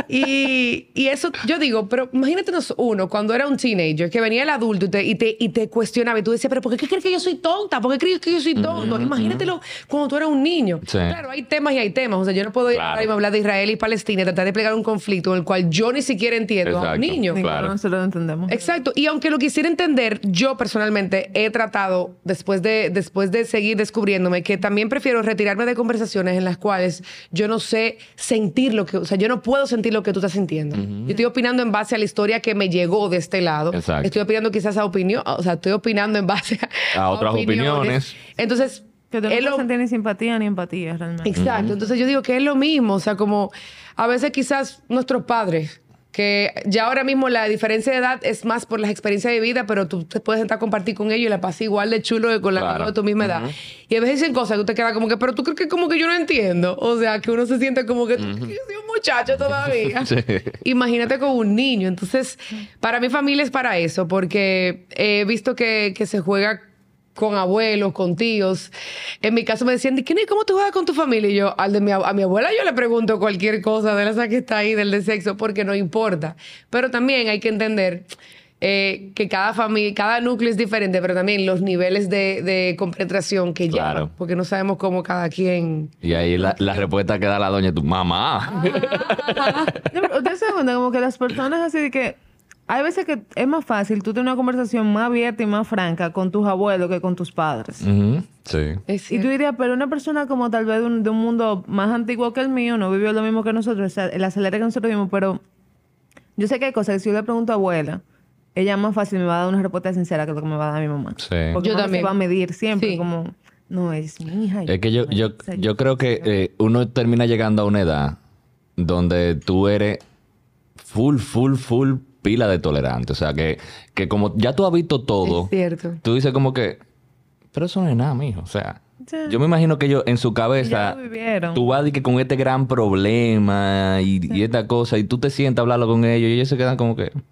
Y, y eso, yo digo, pero imagínate uno cuando era un teenager que venía el adulto y te, y te, y te cuestionaba y tú decías, pero ¿por qué crees que yo soy tonta? ¿Por qué crees que yo soy tonto? Mm-hmm. Imagínatelo cuando tú eras un niño. Sí. Claro, hay temas y hay temas. O sea, yo no puedo ir claro. a hablar de Israel y Palestina y tratar de explicar un conflicto en el cual yo ni siquiera entiendo. Exacto. Niño. Claro. Nosotros lo entendemos. Exacto. Y aunque lo quisiera entender, yo personalmente he tratado, después de, después de seguir descubriéndome, que también prefiero retirarme de conversaciones en las cuales yo no sé sentir lo que... O sea, yo no puedo sentir lo que tú estás sintiendo. Uh-huh. Yo estoy opinando en base a la historia que me llegó de este lado. Exacto. Estoy opinando quizás a opinión... O sea, estoy opinando en base a... A otras opiniones. opiniones. Entonces... Que tú no puedes sentir ni simpatía ni empatía, realmente. Exacto. Uh-huh. Entonces yo digo que es lo mismo. O sea, como... A veces quizás nuestros padres... que ya ahora mismo la diferencia de edad es más por las experiencias de vida, pero tú te puedes sentar a compartir con ellos y la pasas igual de chulo que con la claro. de tu misma edad. Uh-huh. Y a veces dicen cosas que tú te quedas como que, pero tú crees que como que yo no entiendo. O sea, que uno se siente como que, uh-huh. que yo soy un muchacho todavía. Sí. Imagínate con un niño. Entonces, para mi familia es para eso, porque he visto que, que se juega con abuelos, con tíos. En mi caso me decían, ¿cómo tú juegas con tu familia? Y yo, al de mi, a mi abuela yo le pregunto cualquier cosa de esa que está ahí, del de sexo, porque no importa. Pero también hay que entender eh, que cada familia, cada núcleo es diferente, pero también los niveles de, de compenetración que claro. llaman, porque no sabemos cómo cada quien... Y ahí la, la respuesta que da la doña, tu mamá. Ah, ustedes se dan cuenta como que las personas así de que hay veces que es más fácil tú tener una conversación más abierta y más franca con tus abuelos que con tus padres. Uh-huh. Sí. Y tú dirías, pero una persona como tal vez de un, de un mundo más antiguo que el mío, no vivió lo mismo que nosotros, el acelere que nosotros vivimos, pero yo sé que hay cosas que si yo le pregunto a abuela, ella más fácil me va a dar una respuesta sincera que lo que me va a dar mi mamá. Sí. Porque yo también. se va a medir siempre sí. como, no, es mi hija. Es que yo, yo, yo creo que eh, uno termina llegando a una edad donde tú eres full, full, full pila de tolerante. O sea, que, que como ya tú has visto todo, es cierto. Tú dices como que, pero eso no es nada, mijo. O sea, sí. yo me imagino que ellos en su cabeza, tú vas y que con este gran problema y, sí. y esta cosa, y tú te sientas a hablarlo con ellos y ellos se quedan como que,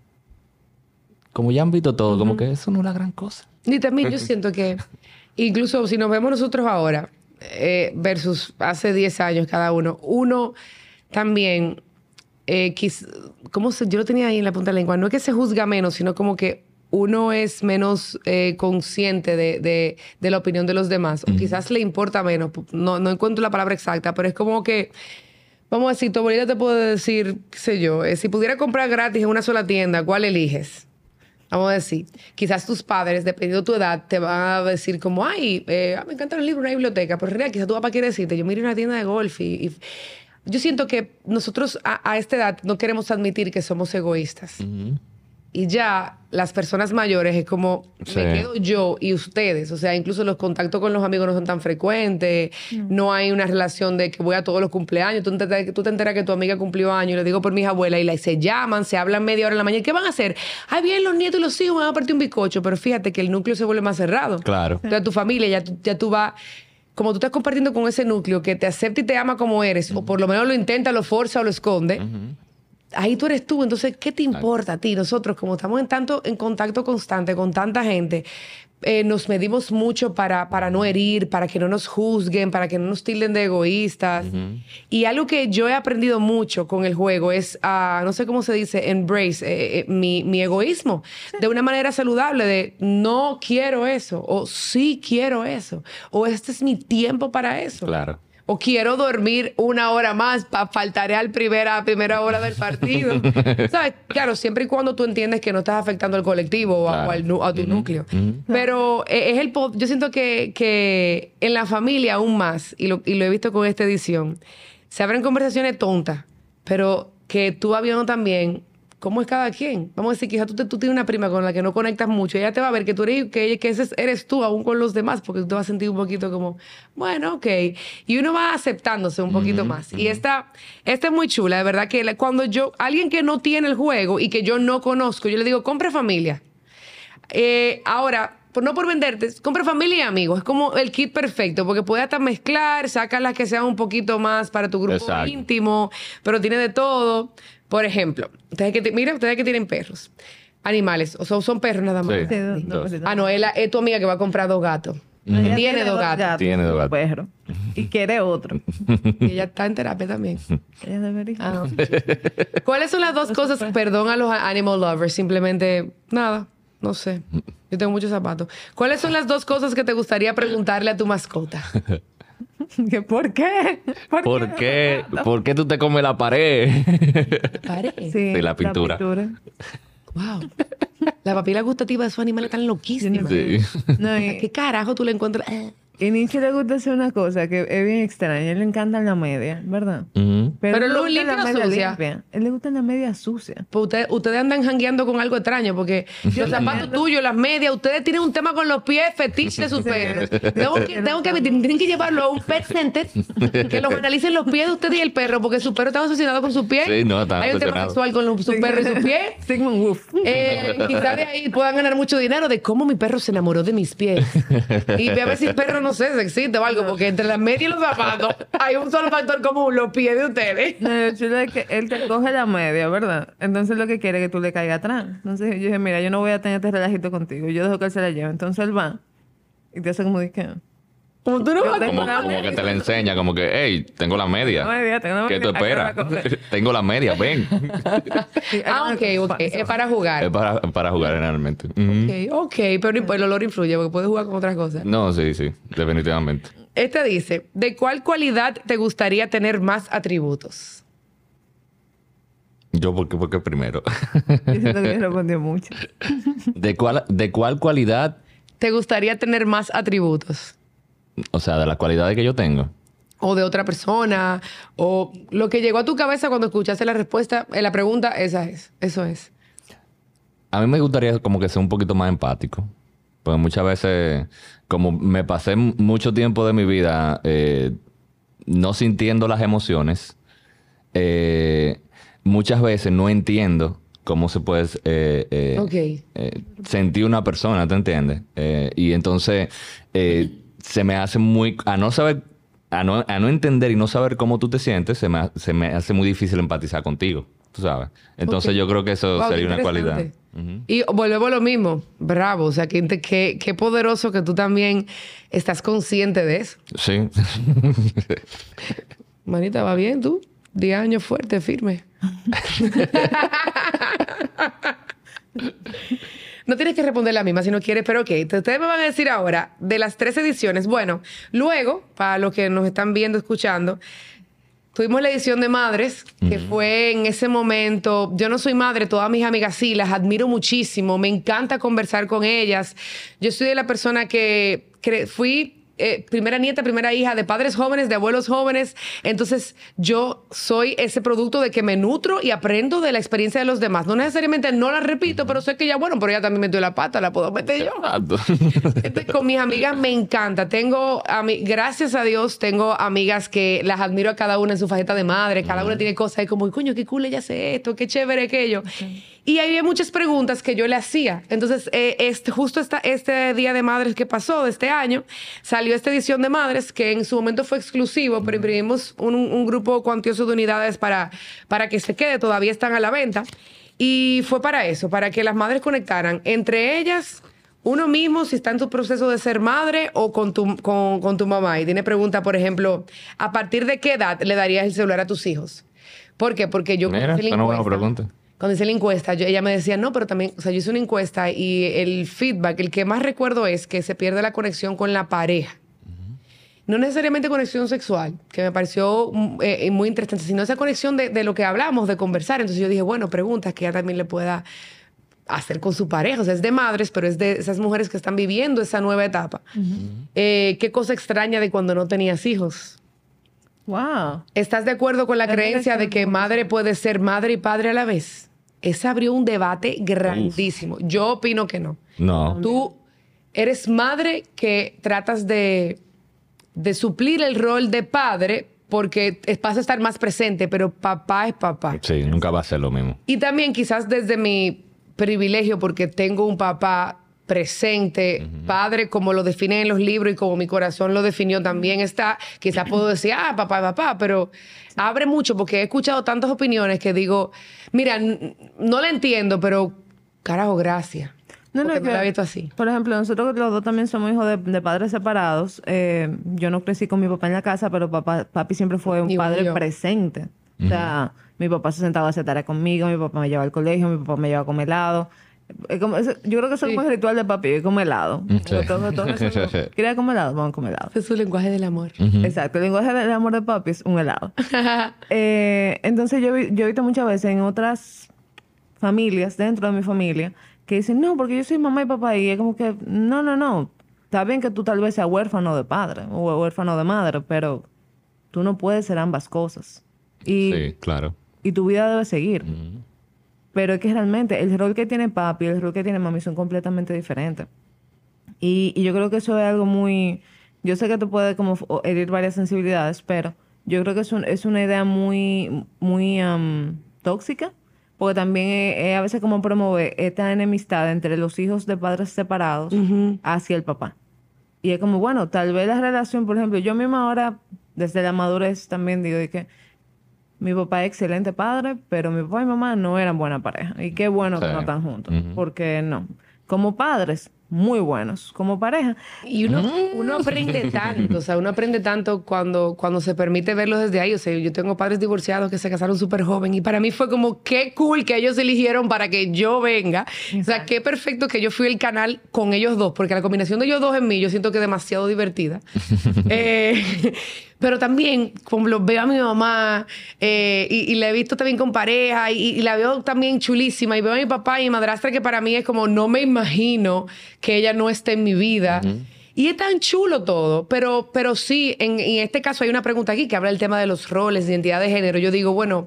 como ya han visto todo, uh-huh. como que eso no es la gran cosa. Y también yo siento que, incluso si nos vemos nosotros ahora, eh, versus hace diez años cada uno, uno también... Eh, quis, ¿cómo se, yo lo tenía ahí en la punta de la lengua. No es que se juzga menos, sino como que uno es menos eh, consciente de, de, de la opinión de los demás. Uh-huh. O quizás le importa menos. No, no encuentro la palabra exacta, pero es como que, vamos a decir, tu abuelita te puede decir, qué sé yo, eh, si pudiera comprar gratis en una sola tienda, ¿cuál eliges? Vamos a decir, quizás tus padres, dependiendo de tu edad, te van a decir como, ay, eh, me encanta el libro, una biblioteca. Pero en realidad, quizás tu papá quiere decirte, yo miro una tienda de golf y... y yo siento que nosotros a, a esta edad no queremos admitir que somos egoístas. Uh-huh. Y ya las personas mayores es como, sí. me quedo yo y ustedes. O sea, incluso los contactos con los amigos no son tan frecuentes. Uh-huh. No hay una relación de que voy a todos los cumpleaños. Tú te, tú te enteras que tu amiga cumplió años. Lo digo por mis abuelas. Y la, se llaman, se hablan media hora en la mañana. ¿Qué van a hacer? Ay, vienen los nietos y los hijos, van a partir un bizcocho. Pero fíjate que el núcleo se vuelve más cerrado. Claro. Entonces, tu familia, ya, ya tú vas... Como tú estás compartiendo con ese núcleo que te acepta y te ama como eres, uh-huh. o por lo menos lo intenta, lo forza o lo esconde, uh-huh. ahí tú eres tú. Entonces, ¿qué te importa a ti? Nosotros, como estamos en tanto en contacto constante con tanta gente, eh, nos medimos mucho para, para no herir, para que no nos juzguen, para que no nos tilden de egoístas. Uh-huh. Y algo que yo he aprendido mucho con el juego es, uh, no sé cómo se dice, embrace eh, eh, mi, mi egoísmo de una manera saludable de no quiero eso, o sí quiero eso, o este es mi tiempo para eso. Claro. O quiero dormir una hora más, pa faltaré al primera, a primera hora del partido. ¿Sabes? Claro, siempre y cuando tú entiendes que no estás afectando al colectivo claro. o, al, o a tu uh-huh. núcleo. Uh-huh. Pero es el yo siento que, que en la familia aún más, y lo, y lo he visto con esta edición, se abren conversaciones tontas, pero que tú vas viendo también cómo es cada quien. Vamos a decir, quizás tú, te, tú tienes una prima con la que no conectas mucho. Ella te va a ver que tú eres, que, que ese eres tú aún con los demás, porque tú te vas a sentir un poquito como, bueno, ok. Y uno va aceptándose un poquito uh-huh, más. Uh-huh. Y esta, esta es muy chula, de verdad, que cuando yo, alguien que no tiene el juego y que yo no conozco, yo le digo, compre familia. Eh, ahora, por, no por venderte, compre familia y amigos. Es como el kit perfecto, porque puedes hasta mezclar, sacar las que sean un poquito más para tu grupo Exacto. íntimo, pero tiene de todo. Por ejemplo, ustedes que mira, ustedes que tienen perros, animales, o son, son perros nada más. Sí, sí, dos. Ah, no, es, la, es tu amiga que va a comprar dos gatos. Mm. Tiene, tiene dos gatos. gatos. Tiene dos gatos. Perro. Y quiere otro. Y ella está en terapia también. Ella debería. Ah, no. ¿Cuáles son las dos cosas? Perdón a los animal lovers, simplemente nada, no sé. Yo tengo muchos zapatos. ¿Cuáles son las dos cosas que te gustaría preguntarle a tu mascota? ¿Por qué? ¿Por, ¿Por qué? qué? ¿Por qué tú te comes la pared? ¿La pared? Sí, sí, la pintura. La pintura. Wow. La papila gustativa de esos animales están loquísimas. Sí. No, y, ¿Qué carajo tú le encuentras? Y Nietzsche le gusta hacer una cosa que es bien extraña. A él le encanta la media, ¿verdad? Uh-huh. Pero, Pero lo limpia la o media sucia. Limpia. Él le gusta la media sucia. Pues usted, ustedes andan jangueando con algo extraño porque los zapatos tuyos, las medias, ustedes tienen un tema con los pies fetiche de sus perros. Tengo que, tengo que, tienen que llevarlo a un pet center que los analicen los pies de usted y el perro porque su perro está obsesionado con sus pies. Sí, no, está Hay un tema sexual con los, su perro y sus pies. Sigmund Wolf. Eh, quizás de ahí puedan ganar mucho dinero de cómo mi perro se enamoró de mis pies. Y ve a ver si el perro, no sé, se excita o algo, porque entre las medias y los zapatos hay un solo factor común, los pies de ustedes. No, el chulo es que él te coge la media, ¿verdad? Entonces lo que quiere es que tú le caigas atrás. Entonces yo dije, mira, yo no voy a tener este relajito contigo. Yo dejo que él se la lleve. Entonces él va y te hace como de que... Como tú no vas como, como que te la enseña, como que, hey, tengo la media. La media tengo la media. ¿Qué tú esperas? Tengo la media, ven. Sí, ah, ok, ok. Es para jugar. Es para, para jugar realmente. Uh-huh. Ok, ok. Pero el olor influye porque puedes jugar con otras cosas. No, sí, sí. Definitivamente. Este dice, ¿de cuál cualidad te gustaría tener más atributos? Yo, ¿por qué, por qué primero? Yo siento que respondió mucho. ¿De cuál, ¿De cuál cualidad te gustaría tener más atributos? O sea, de las cualidades que yo tengo. O de otra persona. O lo que llegó a tu cabeza cuando escuchaste la respuesta, eh, la pregunta, esa es. Eso es. A mí me gustaría como que ser un poquito más empático. Porque muchas veces, como me pasé mucho tiempo de mi vida eh, no sintiendo las emociones, eh, muchas veces no entiendo cómo se puede eh, eh, okay. eh, sentir una persona, ¿te entiendes? Eh, y entonces eh, se me hace muy... A no saber, a no, a no entender y no saber cómo tú te sientes, se me, se me hace muy difícil empatizar contigo, tú sabes. Entonces okay. yo creo que eso wow, sería una cualidad. Uh-huh. Y volvemos a lo mismo. Bravo. O sea, qué, qué, qué poderoso que tú también estás consciente de eso. Sí. Manita, ¿va bien tú? diez años fuerte, firme. No tienes que responder la misma si no quieres, pero ok. Ustedes me van a decir ahora, de las tres ediciones. Bueno, luego, para los que nos están viendo, escuchando, tuvimos la edición de Madres, que uh-huh. fue en ese momento... Yo no soy madre, todas mis amigas sí, las admiro muchísimo. Me encanta conversar con ellas. Yo soy de la persona que cre- fui... Eh, primera nieta, primera hija de padres jóvenes, de abuelos jóvenes. Entonces, yo soy ese producto de que me nutro y aprendo de la experiencia de los demás. No necesariamente no la repito, pero sé que ya, bueno, pero ella también metió la pata, la puedo meter yo. Entonces, con mis amigas me encanta. Tengo, ami- gracias a Dios, tengo amigas que las admiro a cada una en su faceta de madre. Cada una tiene cosas ahí como, coño, qué cool ella hace esto, qué chévere aquello. Okay. Y había muchas preguntas que yo le hacía. Entonces, eh, este, justo esta, este Día de Madres que pasó de este año, salió esta edición de Madres que en su momento fue exclusivo, pero imprimimos un, un grupo cuantioso de unidades para, para que se quede. Todavía están a la venta. Y fue para eso, para que las madres conectaran entre ellas uno mismo si está en tu proceso de ser madre o con tu, con, con tu mamá. Y tiene pregunta, por ejemplo, ¿a partir de qué edad le darías el celular a tus hijos? ¿Por qué? Porque yo... Mira, es una buena pregunta. Cuando hice la encuesta, yo, ella me decía, no, pero también, o sea, yo hice una encuesta y el feedback, el que más recuerdo es que se pierde la conexión con la pareja. Uh-huh. No necesariamente conexión sexual, que me pareció eh, muy interesante, sino esa conexión de, de lo que hablamos, de conversar. Entonces yo dije, bueno, preguntas que ella también le pueda hacer con su pareja. O sea, es de madres, pero es de esas mujeres que están viviendo esa nueva etapa. Uh-huh. Eh, ¿Qué cosa extraña de cuando no tenías hijos? Wow. ¿Estás de acuerdo con la es creencia de que madre puede ser madre y padre a la vez? Esa abrió un debate grandísimo. Uf. Yo opino que no. No. Tú eres madre que tratas de, de suplir el rol de padre porque vas a estar más presente, pero papá es papá. Sí, nunca va a ser lo mismo. Y también quizás desde mi privilegio, porque tengo un papá presente, uh-huh. padre, como lo definen en los libros y como mi corazón lo definió, también está, quizás puedo decir, ah, papá, papá, pero abre mucho porque he escuchado tantas opiniones que digo, mira, n- no la entiendo, pero carajo, gracias. No, no, porque que, no la he visto así. Por ejemplo, nosotros los dos también somos hijos de, de padres separados. Eh, yo no crecí con mi papá en la casa, pero papá, papi siempre fue un Igual padre yo. presente. Uh-huh. O sea, mi papá se sentaba a hacer tarea conmigo, mi papá me llevaba al colegio, mi papá me llevaba a comer helado. Como, yo creo que eso sí. es un ritual de papi, comer helado. Sí. Todo, todo eso, ¿quieres comer helado? Vamos a comer helado. Es su lenguaje del amor. Uh-huh. Exacto, el lenguaje del amor de papi es un helado. eh, entonces yo, yo he visto muchas veces en otras familias, dentro de mi familia, que dicen, no, porque yo soy mamá y papá. Y es como que, no, no, no. Está bien que tú tal vez seas huérfano de padre o huérfano de madre, pero tú no puedes ser ambas cosas. Y, sí, claro. Y tu vida debe seguir. Uh-huh. Pero es que realmente el rol que tiene papi y el rol que tiene mami son completamente diferentes. Y, y yo creo que eso es algo muy... Yo sé que te puede como herir varias sensibilidades, pero yo creo que es, un, es una idea muy, muy um, tóxica, porque también es, es a veces como promueve esta enemistad entre los hijos de padres separados uh-huh. hacia el papá. Y es como, bueno, tal vez la relación, por ejemplo, yo misma ahora, desde la madurez también digo de que mi papá es excelente padre, pero mi papá y mamá no eran buena pareja. Y qué bueno sí. que no están juntos. Uh-huh. Porque no. Como padres, muy buenos. Como pareja. Y uno, uh-huh. uno aprende tanto. O sea, uno aprende tanto cuando, cuando se permite verlo desde ahí. O sea, yo tengo padres divorciados que se casaron súper joven. Y para mí fue como, qué cool que ellos eligieron para que yo venga. Exacto. O sea, qué perfecto que yo fui el canal con ellos dos. Porque la combinación de ellos dos en mí, yo siento que es demasiado divertida. eh... Pero también, como lo veo a mi mamá, eh, y, y la he visto también con pareja, y, y la veo también chulísima, y veo a mi papá y mi madrastra, que para mí es como, no me imagino que ella no esté en mi vida. Uh-huh. Y es tan chulo todo, pero, pero sí, en, en este caso hay una pregunta aquí que habla del tema de los roles, identidad de género. Yo digo, bueno,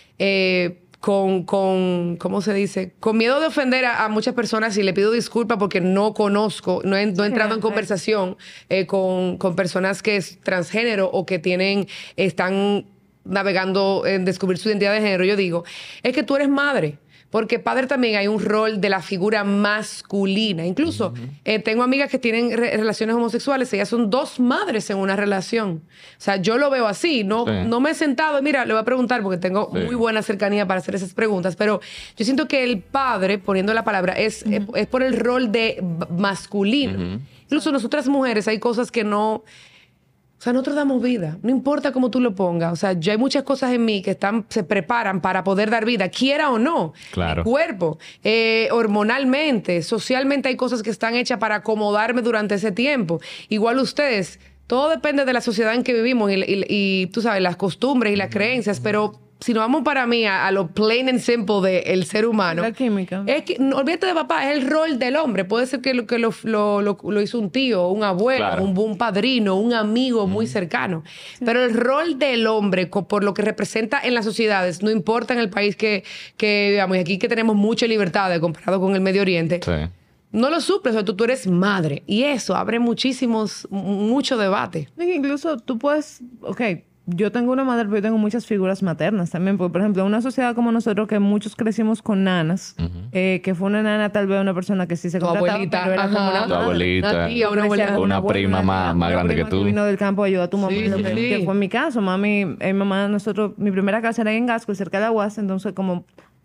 eh, con, con, ¿cómo se dice? Con miedo de ofender a, a muchas personas, y le pido disculpas porque no conozco, no he, no he entrado en conversación eh, con, con personas que es transgénero o que tienen, están navegando en descubrir su identidad de género. Yo digo, es que tú eres madre. Porque padre también hay un rol de la figura masculina. Incluso uh-huh. eh, tengo amigas que tienen re- relaciones homosexuales. Ellas son dos madres en una relación. O sea, yo lo veo así. No, sí. no me he sentado. Mira, le voy a preguntar porque tengo sí. muy buena cercanía para hacer esas preguntas. Pero yo siento que el padre, poniendo la palabra, es, uh-huh. es, es por el rol de masculino. Uh-huh. Incluso nosotras mujeres hay cosas que no... O sea, nosotros damos vida. No importa cómo tú lo pongas. O sea, yo hay muchas cosas en mí que están, se preparan para poder dar vida, quiera o no. Claro. Mi cuerpo, eh, hormonalmente, socialmente hay cosas que están hechas para acomodarme durante ese tiempo. Igual ustedes. Todo depende de la sociedad en que vivimos y, y, y tú sabes, las costumbres y las creencias, pero... Si nos vamos para mí a, a lo plain and simple del ser humano. La química. Es que, no, olvídate de papá, es el rol del hombre. Puede ser que lo, que lo, lo, lo, lo hizo un tío, un abuelo, claro. un, un padrino, un amigo mm. muy cercano. Sí. Pero el rol del hombre, por lo que representa en las sociedades, no importa en el país que, que digamos, aquí que tenemos mucha libertad comparado con el Medio Oriente. Sí. No lo suples, o sea, tú, tú eres madre. Y eso abre muchísimos, mucho debate. Incluso tú puedes, ok, yo tengo una madre, pero yo tengo muchas figuras maternas también. Porque, por ejemplo, en una sociedad como nosotros, que muchos crecimos con nanas, uh-huh. eh, que fue una nana tal vez una persona que sí se contrataba, abuelita, pero era ajá. como una, tu abuelita, una tía, una, abuelita, una, una prima más, más grande que tú. Que vino del campo a ayudar a tu mamá. Sí, lo sí, que, sí. que fue mi caso. Mami, eh, mamá, nosotros, mi primera casa era en Gasco, cerca de la U A S, entonces como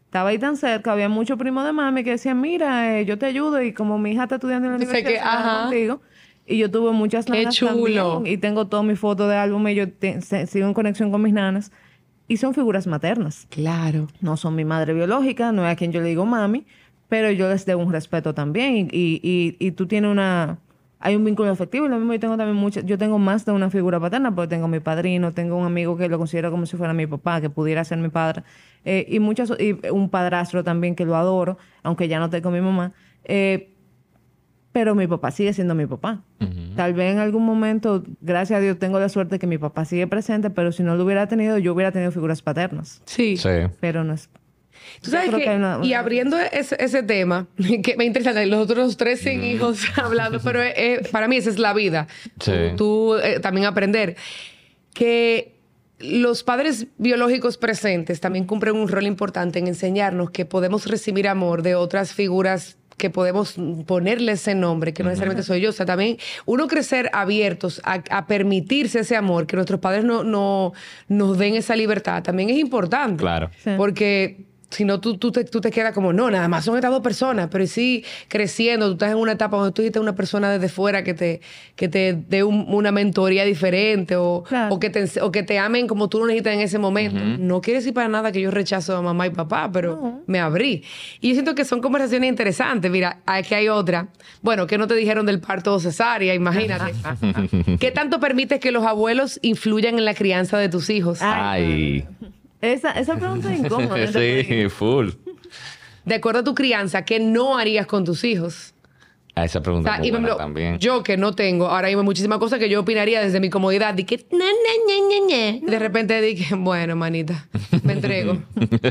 estaba ahí tan cerca, había muchos primos de mami que decían, mira, eh, yo te ayudo y como mi hija está estudiando en la universidad, que, ajá. contigo. Y yo tuve muchas nanas Qué chulo. también. Y tengo todas mis fotos de álbum y yo te, se, sigo en conexión con mis nanas. Y son figuras maternas. Claro. No son mi madre biológica, no es a quien yo le digo mami, pero yo les debo un respeto también. Y, y, y, y tú tienes una... Hay un vínculo afectivo y lo mismo yo tengo también muchas... Yo tengo más de una figura paterna porque tengo mi padrino, tengo un amigo que lo considero como si fuera mi papá, que pudiera ser mi padre. Eh, y, muchas, y un padrastro también que lo adoro, aunque ya no estoy con mi mamá. Eh, pero mi papá sigue siendo mi papá. Uh-huh. Tal vez en algún momento, gracias a Dios, tengo la suerte que mi papá sigue presente, pero si no lo hubiera tenido, yo hubiera tenido figuras paternas. Sí. sí. Pero no es... Tú sabes que, que una, una... y abriendo ese, ese tema, que me interesa, los otros tres sin mm. hijos hablando, pero eh, para mí esa es la vida. Sí. Tú, tú eh, también aprender que los padres biológicos presentes también cumplen un rol importante en enseñarnos que podemos recibir amor de otras figuras que podemos ponerle ese nombre, que no necesariamente soy yo. O sea, también uno crecer abiertos a, a permitirse ese amor, que nuestros padres no, no nos den esa libertad, también es importante. Claro. Sí. Porque si no, tú, tú, te, tú te quedas como, no, nada más son estas dos personas. Pero sí, creciendo, tú estás en una etapa donde tú dijiste a una persona desde fuera que te, que te dé un, una mentoría diferente o, claro. o, que te, o que te amen como tú lo necesitas en ese momento. Uh-huh. No quiere decir para nada que yo rechazo a mamá y papá, pero no. me abrí. Y yo siento que son conversaciones interesantes. Mira, aquí hay otra. Bueno, ¿qué no te dijeron del parto cesárea? Imagínate. ¿Qué tanto permites que los abuelos influyan en la crianza de tus hijos? Ay... Esa, esa pregunta es incómoda. Sí, full. De acuerdo a tu crianza, ¿qué no harías con tus hijos? A esa pregunta o sea, muy y buena lo, también. Yo que no tengo ahora mismo muchísimas cosas que yo opinaría desde mi comodidad. De que... Na, na, na, na, na. De repente dije, bueno, manita, me entrego.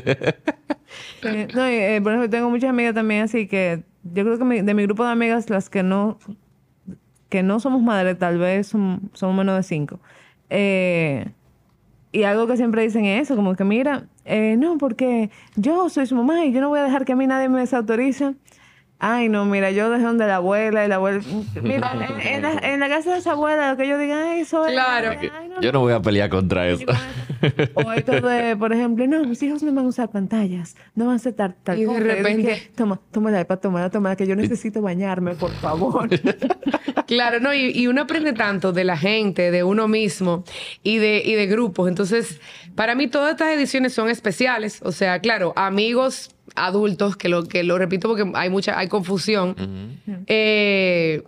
eh, no, eh, por ejemplo, tengo muchas amigas también así que... Yo creo que mi, de mi grupo de amigas, las que no... Que no somos madres, tal vez son, somos menos de cinco. Eh... Y algo que siempre dicen es eso, como que mira, eh, no, porque yo soy su mamá y yo no voy a dejar que a mí nadie me desautorice. Ay, no, mira, yo dejé donde la abuela y la abuela... Mira, en, en, la, en la casa de esa abuela, lo que yo diga, ay, eso es... Claro. Ay, no, yo no voy a pelear contra eso. O esto de, por ejemplo, no, mis hijos no van a usar pantallas, no van a hacer tal, tal y cosa. de repente... Que, toma, toma la iPad, toma, toma, que yo necesito bañarme, por favor. Claro, no, y, y uno aprende tanto de la gente, de uno mismo y de, y de grupos. Entonces, para mí todas estas ediciones son especiales. O sea, claro, amigos adultos, que lo, que lo repito porque hay mucha, hay confusión. Uh-huh. Eh...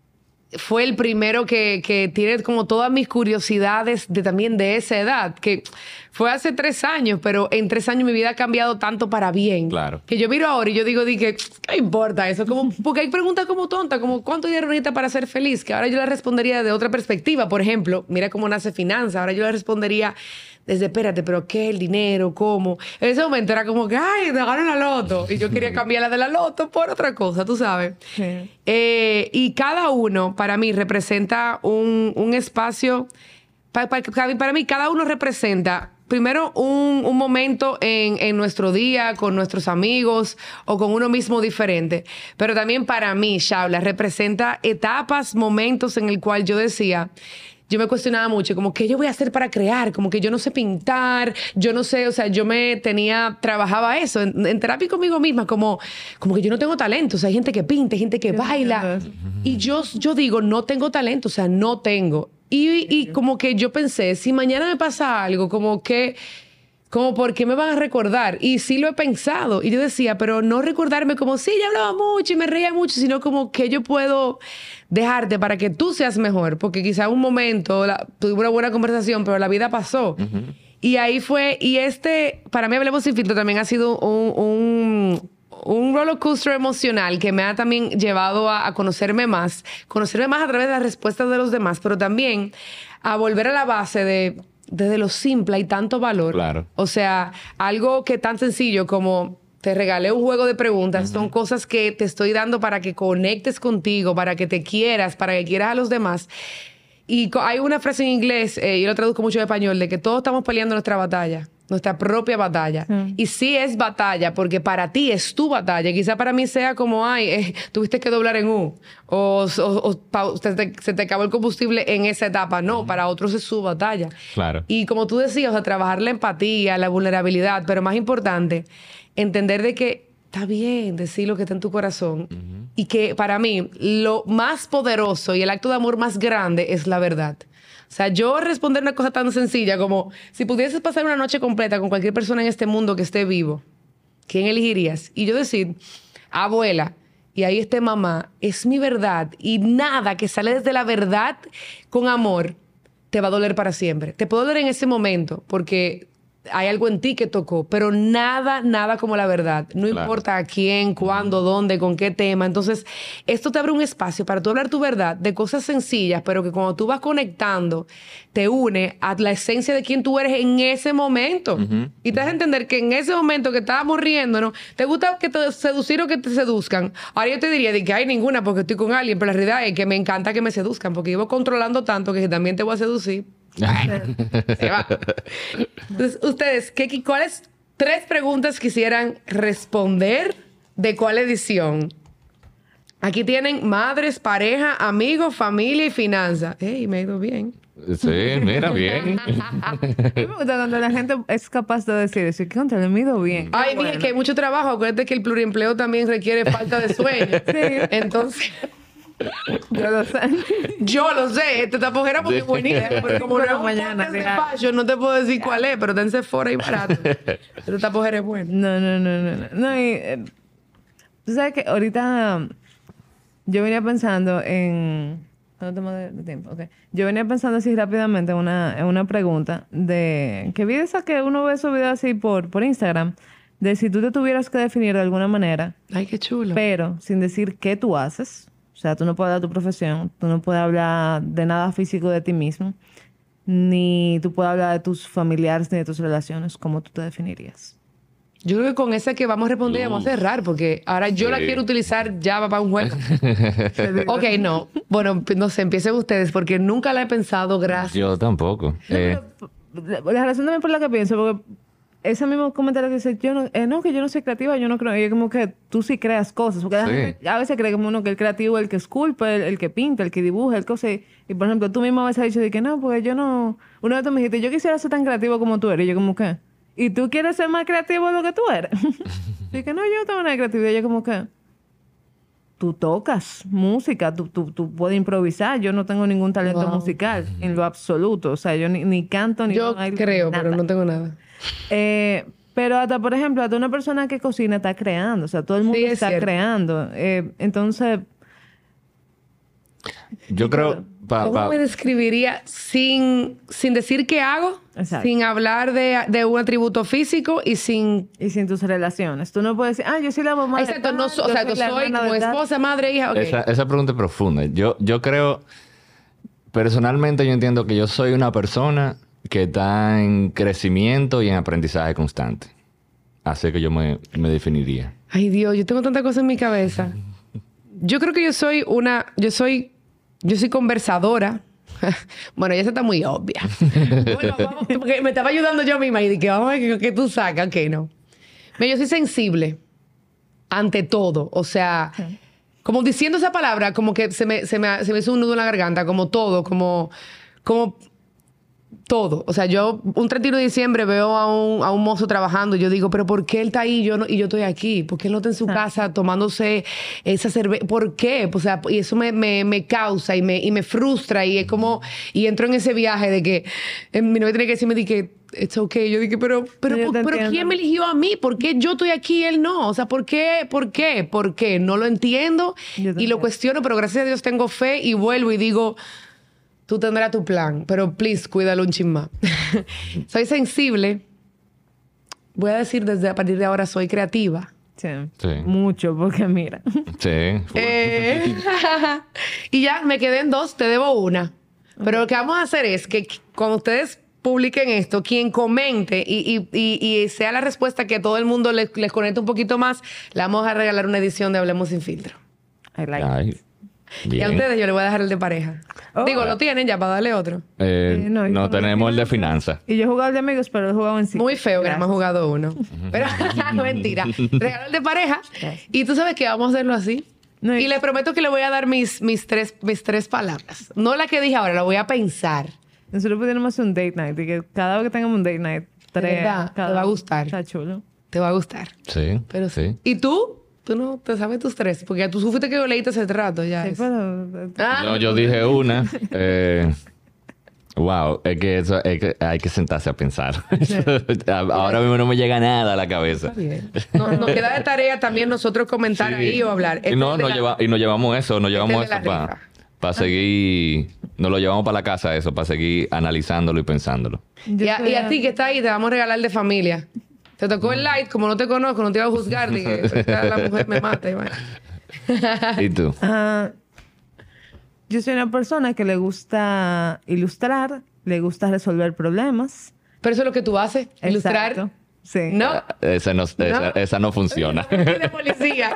Fue el primero que, que tiene como todas mis curiosidades de también de esa edad, que fue hace tres años, pero en tres años mi vida ha cambiado tanto para bien. Claro. Que yo miro ahora y yo digo, dije, ¿qué importa eso? Como, porque hay preguntas como tontas, como ¿cuánto dinero necesitas para ser feliz? Que ahora yo la respondería de otra perspectiva. Por ejemplo, mira cómo nace Finanza. Ahora yo la respondería desde, espérate, ¿pero qué? ¿El dinero? ¿Cómo? En ese momento era como que, ay, te ganaron la loto. Y yo quería cambiar la de la loto por otra cosa, tú sabes. Sí. Eh, y cada uno, para mí, representa un, un espacio... Para, para, para mí, cada uno representa... Primero, un, un momento en, en nuestro día, con nuestros amigos o con uno mismo diferente. Pero también para mí, Shaula, representa etapas, momentos en el cual yo decía... Yo me cuestionaba mucho, como, ¿qué yo voy a hacer para crear? Como que yo no sé pintar, yo no sé, o sea, yo me tenía, trabajaba eso en, en terapia conmigo misma, como, como que yo no tengo talento. O sea, hay gente que pinta, hay gente que baila. Y yo, yo digo, no tengo talento, o sea, no tengo. Y, y como que yo pensé, si mañana me pasa algo, como que... Como, ¿por qué me van a recordar? Y sí lo he pensado. Y yo decía, pero no recordarme como, sí, ya hablaba mucho y me reía mucho, sino como que yo puedo dejarte para que tú seas mejor. Porque quizá un momento la, tuve una buena conversación, pero la vida pasó. Uh-huh. Y ahí fue, y este, para mí Hablemos Sin Filtro también ha sido un, un, un roller coaster emocional que me ha también llevado a, a conocerme más. Conocerme más a través de las respuestas de los demás, pero también a volver a la base de... Desde lo simple hay tanto valor. Claro. O sea, algo que tan sencillo como te regalé un juego de preguntas, uh-huh. son cosas que te estoy dando para que conectes contigo, para que te quieras, para que quieras a los demás. Y hay una frase en inglés, eh, yo lo traduzco mucho en español, de que todos estamos peleando nuestra batalla. nuestra propia batalla. Sí. Y sí es batalla, porque para ti es tu batalla. Quizá para mí sea como, ay, eh, tuviste que doblar en U, o, o, o pa, se, te, se te acabó el combustible en esa etapa. No, uh-huh. para otros es su batalla. Claro. Y como tú decías, o sea, trabajar la empatía, la vulnerabilidad, pero más importante, entender de que está bien decir lo que está en tu corazón. Uh-huh. Y que para mí, lo más poderoso y el acto de amor más grande es la verdad. O sea, yo responder una cosa tan sencilla como, si pudieses pasar una noche completa con cualquier persona en este mundo que esté vivo, ¿quién elegirías? Y yo decir, abuela, y ahí esté mamá, es mi verdad. Y nada que sale desde la verdad con amor te va a doler para siempre. Te puede doler en ese momento porque hay algo en ti que tocó, pero nada, nada como la verdad. No claro. importa a quién, cuándo, dónde, con qué tema. Entonces, esto te abre un espacio para tú hablar tu verdad de cosas sencillas, pero que cuando tú vas conectando, te une a la esencia de quién tú eres en ese momento. Uh-huh. Y te das a entender que en ese momento que estábamos riéndonos, ¿te gusta que te seducir o que te seduzcan? Ahora yo te diría de que hay ninguna porque estoy con alguien, pero la realidad es que me encanta que me seduzcan porque llevo controlando tanto que también te voy a seducir. Se va. Entonces, ustedes, ¿qué, ¿cuáles tres preguntas quisieran responder de cuál edición? Aquí tienen madres, pareja, amigos, familia y finanzas. ¡Ey, me ha ido bien! Sí, mira, bien. A mí me gusta cuando la gente es capaz de decir eso. ¿Qué contra? Me he ido bien. Ay, bueno. Mira, que hay mucho trabajo. Acuérdate que el pluriempleo también requiere falta de sueño. Sí. Entonces... Yo lo sé. Yo lo sé. Esta tapojera porque es buenísima. Pero como no mañana, yo no te puedo decir cuál es, pero dense fuera y barato. Esta tapojera es buena. No, no, no, no. No, no y, eh, tú sabes que ahorita yo venía pensando en... No tengo de, de tiempo. Okay. Yo venía pensando así rápidamente en una, en una pregunta de... Que vi esa que uno ve esos videos así por, por Instagram. De si tú te tuvieras que definir de alguna manera. Ay, qué chulo. Pero sin decir qué tú haces. O sea, tú no puedes hablar de tu profesión, tú no puedes hablar de nada físico de ti mismo, ni tú puedes hablar de tus familiares ni de tus relaciones. ¿Cómo tú te definirías? Yo creo que con esa que vamos a responder vamos a cerrar, porque ahora yo sí. la quiero utilizar ya para un juego. Ok, no. Bueno, no sé, empiecen ustedes, porque nunca la he pensado, gracias. Yo tampoco. No, eh. pero, la razón también por la que pienso, porque ese mismo comentario que dice, yo no, eh, no, que yo no soy creativa, yo no creo. Y es como que tú sí creas cosas. Porque sí. la gente a veces cree como uno que el creativo es el que esculpe, el, el que pinta, el que dibuja, el que hace. Y por ejemplo, tú mismo a veces has dicho de que no, porque yo no... Una vez tú me dijiste, yo quisiera ser tan creativo como tú eres. Y yo como que... ¿Y tú quieres ser más creativo de lo que tú eres? Y que no, yo no tengo nada de creatividad. Y yo como que... Tú tocas música, tú, tú, tú puedes improvisar. Yo no tengo ningún talento wow. musical en lo absoluto. O sea, yo ni, ni canto, ni... Yo bailo, creo, nada. Pero no tengo nada. Eh, pero hasta, por ejemplo, hasta una persona que cocina está creando. O sea, todo el mundo sí, está cierto. creando. Eh, entonces... Yo creo... Pa, ¿Cómo pa. me describiría sin, sin decir qué hago? Exacto. Sin hablar de, de un atributo físico y sin... Y sin tus relaciones. Tú no puedes decir, ah, yo soy la mamá Exacto, de tal, no, so, o sea, yo soy, soy como esposa, madre, hija. Okay. Esa, esa pregunta es profunda. Yo, yo creo... Personalmente yo entiendo que yo soy una persona que está en crecimiento y en aprendizaje constante. Así que yo me, me definiría. Ay, Dios, yo tengo tanta cosa en mi cabeza. Yo creo que yo soy una... Yo soy... Yo soy conversadora. Bueno, ya esa está muy obvia. Bueno, vamos, porque me estaba ayudando yo misma y dije, vamos a ver qué, qué tú sacas, que no. Pero yo soy sensible ante todo. O sea, sí. como diciendo esa palabra, como que se me, se me, se me hizo un nudo en la garganta, como todo, como... como todo. O sea, yo un treinta y uno de diciembre veo a un, a un mozo trabajando y yo digo, pero ¿por qué él está ahí y yo, no, y yo estoy aquí? ¿Por qué él no está en su ah. casa tomándose esa cerveza? ¿Por qué? O sea, y eso me, me, me causa y me, y me frustra y es como... Y entro en ese viaje de que eh, mi novia tiene que decirme de que it's okay. Yo dije, pero, pero, pero, pero ¿quién me eligió a mí? ¿Por qué yo estoy aquí y él no? O sea, ¿por qué? ¿Por qué? ¿Por qué? No lo entiendo y lo cuestiono, pero gracias a Dios tengo fe y vuelvo y digo... Tú tendrás tu plan, pero please, cuídalo un chin más. Soy sensible. Voy a decir desde a partir de ahora, soy creativa. Sí. sí. Mucho, porque mira. Sí. Eh, y ya, me quedé en dos, te debo una. Okay. Pero lo que vamos a hacer es que cuando ustedes publiquen esto, quien comente y, y, y, y sea la respuesta que todo el mundo les, les conecte un poquito más, le vamos a regalar una edición de Hablemos Sin Filtro. I like Ay. it. Y a ustedes yo les voy a dejar el de pareja. Oh. Digo, ¿lo tienen ya para darle otro? Eh, eh, no, no tenemos el de finanzas. Y yo he jugado el de amigos, pero he jugado en sí. Muy feo que no me he jugado uno. Pero mentira. Regalo el de pareja. Y tú sabes que vamos a hacerlo así. No, y le prometo que le voy a dar mis, mis, tres, mis tres palabras. No la que dije ahora, la voy a pensar. Nosotros pudiéramos hacer un date night. Y que cada vez que tengamos un date night, tres. Verdad, cada te va a gustar. Está chulo. Te va a gustar. Sí. Pero sí. ¿Y tú? Tú no te sabes tus tres. Porque tú fuiste que leíste ese trato ya. Sí, pero... ah. No, yo dije una. Eh... Wow, es que eso es que hay que sentarse a pensar. Sí. Ahora mismo no me llega nada a la cabeza. Está bien. No, nos queda de tarea también nosotros comentar sí. ahí o hablar. Este y, no, no la... lleva, y nos llevamos eso, nos llevamos este eso para pa seguir, nos lo llevamos para la casa eso, para seguir analizándolo y pensándolo. Y a, y a ti que está ahí, te vamos a regalar de familia. Te tocó el light, como no te conozco, no te iba a juzgar, dije, la mujer me mata. Y, bueno. ¿Y tú? Uh, yo soy una persona que le gusta ilustrar, le gusta resolver problemas. Pero eso es lo que tú haces, ilustrar. Exacto. Sí. ¿No? Esa no, esa, ¿No? esa no funciona. De policía.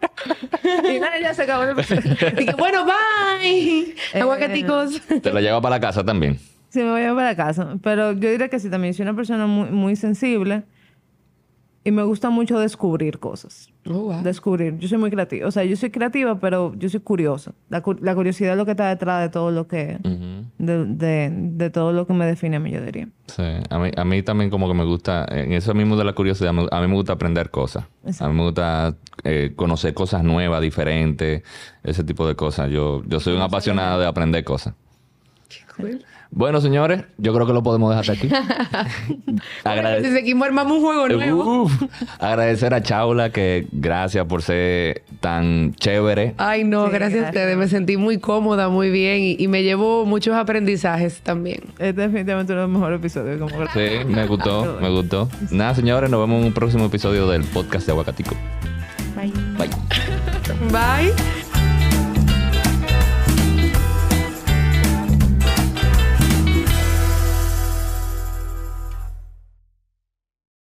Y nada, ya se acabó el Dije, bueno, bye. Eh, Aguacaticos. ¿Te lo llevas para la casa también? Sí, me voy a llevar para la casa. Pero yo diría que sí, también soy una persona muy, muy sensible. Y me gusta mucho descubrir cosas. Oh, wow. Descubrir. Yo soy muy creativa. O sea, yo soy creativa, pero yo soy curiosa. La, la curiosidad es lo que está detrás de todo lo que... Uh-huh. de, de, de todo lo que me define a mí, yo diría. Sí. A mí, a mí también como que me gusta... En eso mismo de la curiosidad, a mí me gusta aprender cosas. Exacto. A mí me gusta eh, conocer cosas nuevas, diferentes. Ese tipo de cosas. Yo, yo soy un apasionado de aprender cosas. Qué cool. Bueno, señores, yo creo que lo podemos dejar aquí. Agrade... Si seguimos armamos un juego nuevo. Uf, agradecer a Chaula que gracias por ser tan chévere. Ay, no, sí, gracias, gracias a ustedes. Me sentí muy cómoda, muy bien y, y me llevo muchos aprendizajes también. Es definitivamente uno de los mejores episodios. Como... Sí, me gustó, me gustó. Nada, señores, nos vemos en un próximo episodio del podcast de Aguacatico. Bye. Bye. Bye.